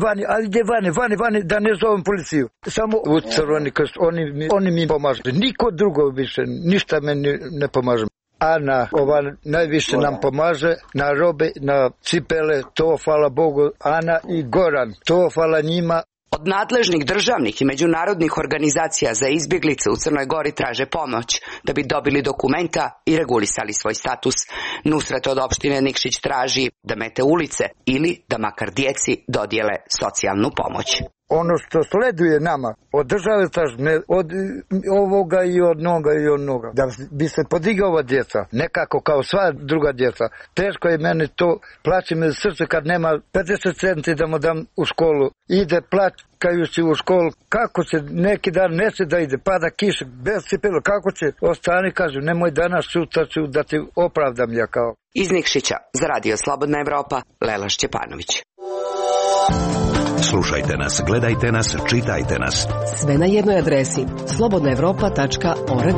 vani, da ne zovem policiju. Samo u Crveni krst, oni mi pomažu. Niko drugo više, ništa meni ne pomaže. Ana, ova najviše nam pomaže, na robe, na cipele, to hvala Bogu, Ana i Goran, to hvala njima. Od nadležnih državnih i međunarodnih organizacija za izbjeglice u Crnoj Gori traže pomoć da bi dobili dokumenta i regulisali svoj status. Nusret od opštine Nikšić traži da mete ulice ili da makar djeci dodijele socijalnu pomoć. Ono što sleduje nama od države tražne, od ovoga i od onoga, da bi se podigao ova djeca, nekako kao sva druga djeca. Teško je meni to, plaći me srce kad nema 50 centi da mu dam u školu. Ide plaćajući u školu, kako će neki dan neće da ide, pada kiša, bez cipela, kako će ostani, kažu, nemoj danas, sutra ću da ti opravdam ja kao. Iz Nikšića, za Radio Slobodna Evropa, Lela Šćepanović. Slušajte nas, gledajte nas, čitajte nas. Sve na jednoj adresi slobodnaevropa.org.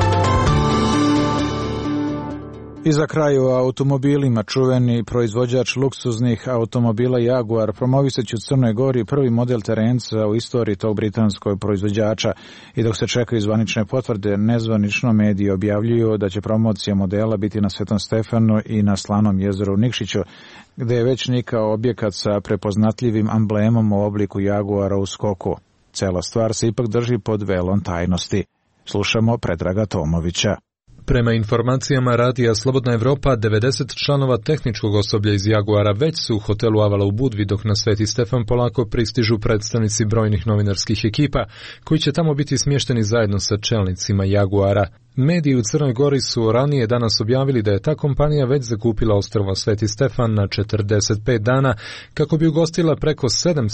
I za kraj o automobilima. Čuveni proizvođač luksuznih automobila Jaguar promovisaće u Crnoj Gori prvi model terenca u istoriji tog britanskog proizvođača. I dok se čekaju zvanične potvrde, nezvanično mediji objavljuju da će promocija modela biti na Svetom Stefanu i na Slanom jezeru u Nikšiću, gde je već nikao objekat sa prepoznatljivim amblemom u obliku Jaguara u skoku. Cela stvar se ipak drži pod velom tajnosti. Slušamo Predraga Tomovića. Prema informacijama Radija Slobodna Evropa, 90 članova tehničkog osoblja iz Jaguara već su u hotelu Avala u Budvi, dok na Sveti Stefan polako pristižu predstavnici brojnih novinarskih ekipa, koji će tamo biti smješteni zajedno sa čelnicima Jaguara. Mediji u Crnoj Gori su ranije danas objavili da je ta kompanija već zakupila ostrvo Sveti Stefan na 45 dana kako bi ugostila preko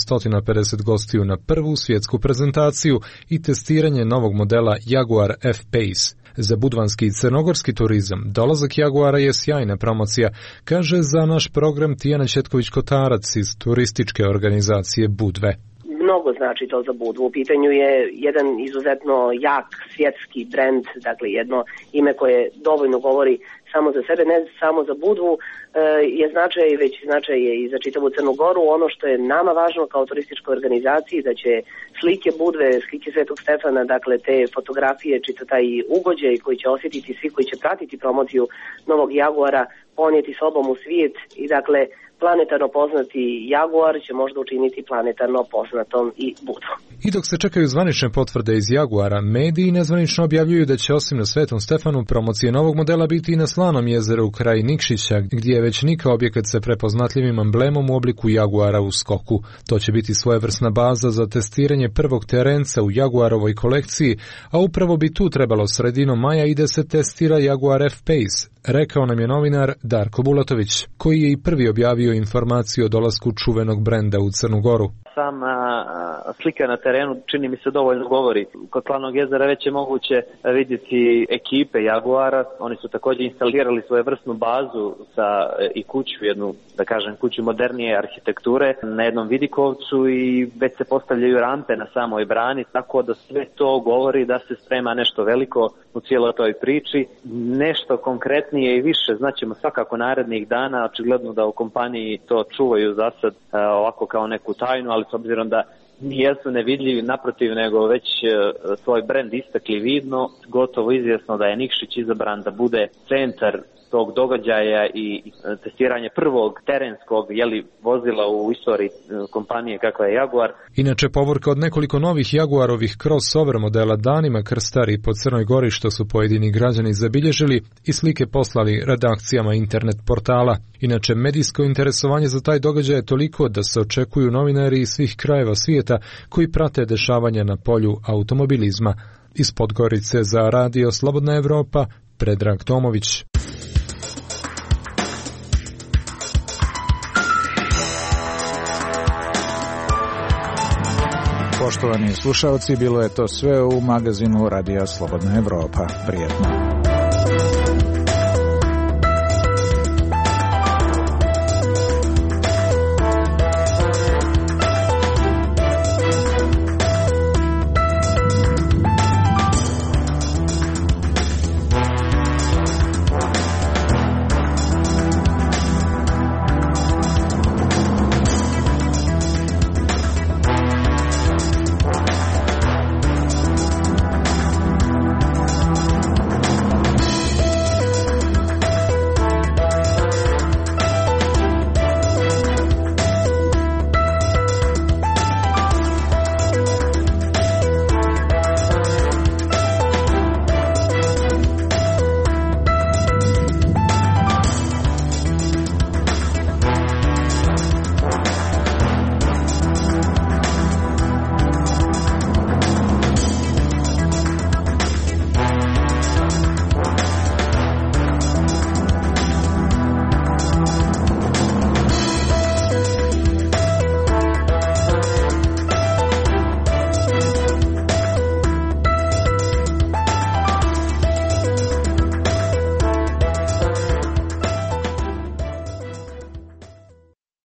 750 gostiju na prvu svjetsku prezentaciju i testiranje novog modela Jaguar F-Pace. Za budvanski i crnogorski turizam dolazak Jaguara je sjajna promocija, kaže za naš program Tijana Četković-Kotarac iz turističke organizacije Budve. Mnogo znači to za Budvu. U pitanju je jedan izuzetno jak svjetski brend, dakle jedno ime koje dovoljno govori samo za sebe, ne samo za Budvu je značaj, već značaj je i za čitavu Crnu Goru. Ono što je nama važno kao turističkoj organizaciji, da će slike Budve, slike Svetog Stefana, dakle te fotografije, čita taj ugođaj koji će osjetiti svi koji će pratiti promociju novog Jaguara, ponijeti sobom u svijet i dakle planetarno poznati Jaguar će možda učiniti planetarno poznatom i Budvu. I dok se čekaju zvanične potvrde iz Jaguara, mediji nezvanično objavljuju da će osim na Svetom Stefanu promocije novog modela biti i na Slanom jezeru kraj Nikšića, gdje je već nikao objekat sa prepoznatljivim amblemom u obliku Jaguara u skoku. To će biti svojevrsna baza za testiranje prvog terenca u Jaguarovoj kolekciji, a upravo bi tu trebalo sredinom maja i da se testira Jaguar F-Pace, rekao nam je novinar Darko Bulatović, koji je i prvi objavio informaciju o dolasku čuvenog brenda u Crnu Goru. Sama slika na terenu čini mi se dovoljno govori. Kod Slanog jezera već je moguće vidjeti ekipe Jaguara. Oni su također instalirali svojevrsnu bazu i kuću, jednu, da kažem, kuću modernije arhitekture na jednom vidikovcu i već se postavljaju rampe na samoj brani, tako da sve to govori da se sprema nešto veliko u cijeloj toj priči. Nešto konkretnije i više znaćemo svakako narednih dana. Očigledno da u kompaniji to čuvaju za sad ovako kao neku tajnu, ali s obzirom da nijesu nevidljivi, naprotiv, nego već svoj brend istakli vidno, gotovo izvjesno da je Nikšić izabran da bude centar tog događaja i testiranje prvog terenskog vozila u istoriji kompanije kakva je Jaguar. Inače, povorka od nekoliko novih Jaguarovih crossover modela danima krstari po Crnoj Gori, što su pojedini građani zabilježili i slike poslali redakcijama internet portala. Inače, medijsko interesovanje za taj događaj je toliko da se očekuju novinari iz svih krajeva svijeta koji prate dešavanja na polju automobilizma. Iz Podgorice za Radio Slobodna Evropa, Predrag Tomović. Poštovani slušalci, bilo je to sve u magazinu Radio Slobodna Evropa. Prijetno.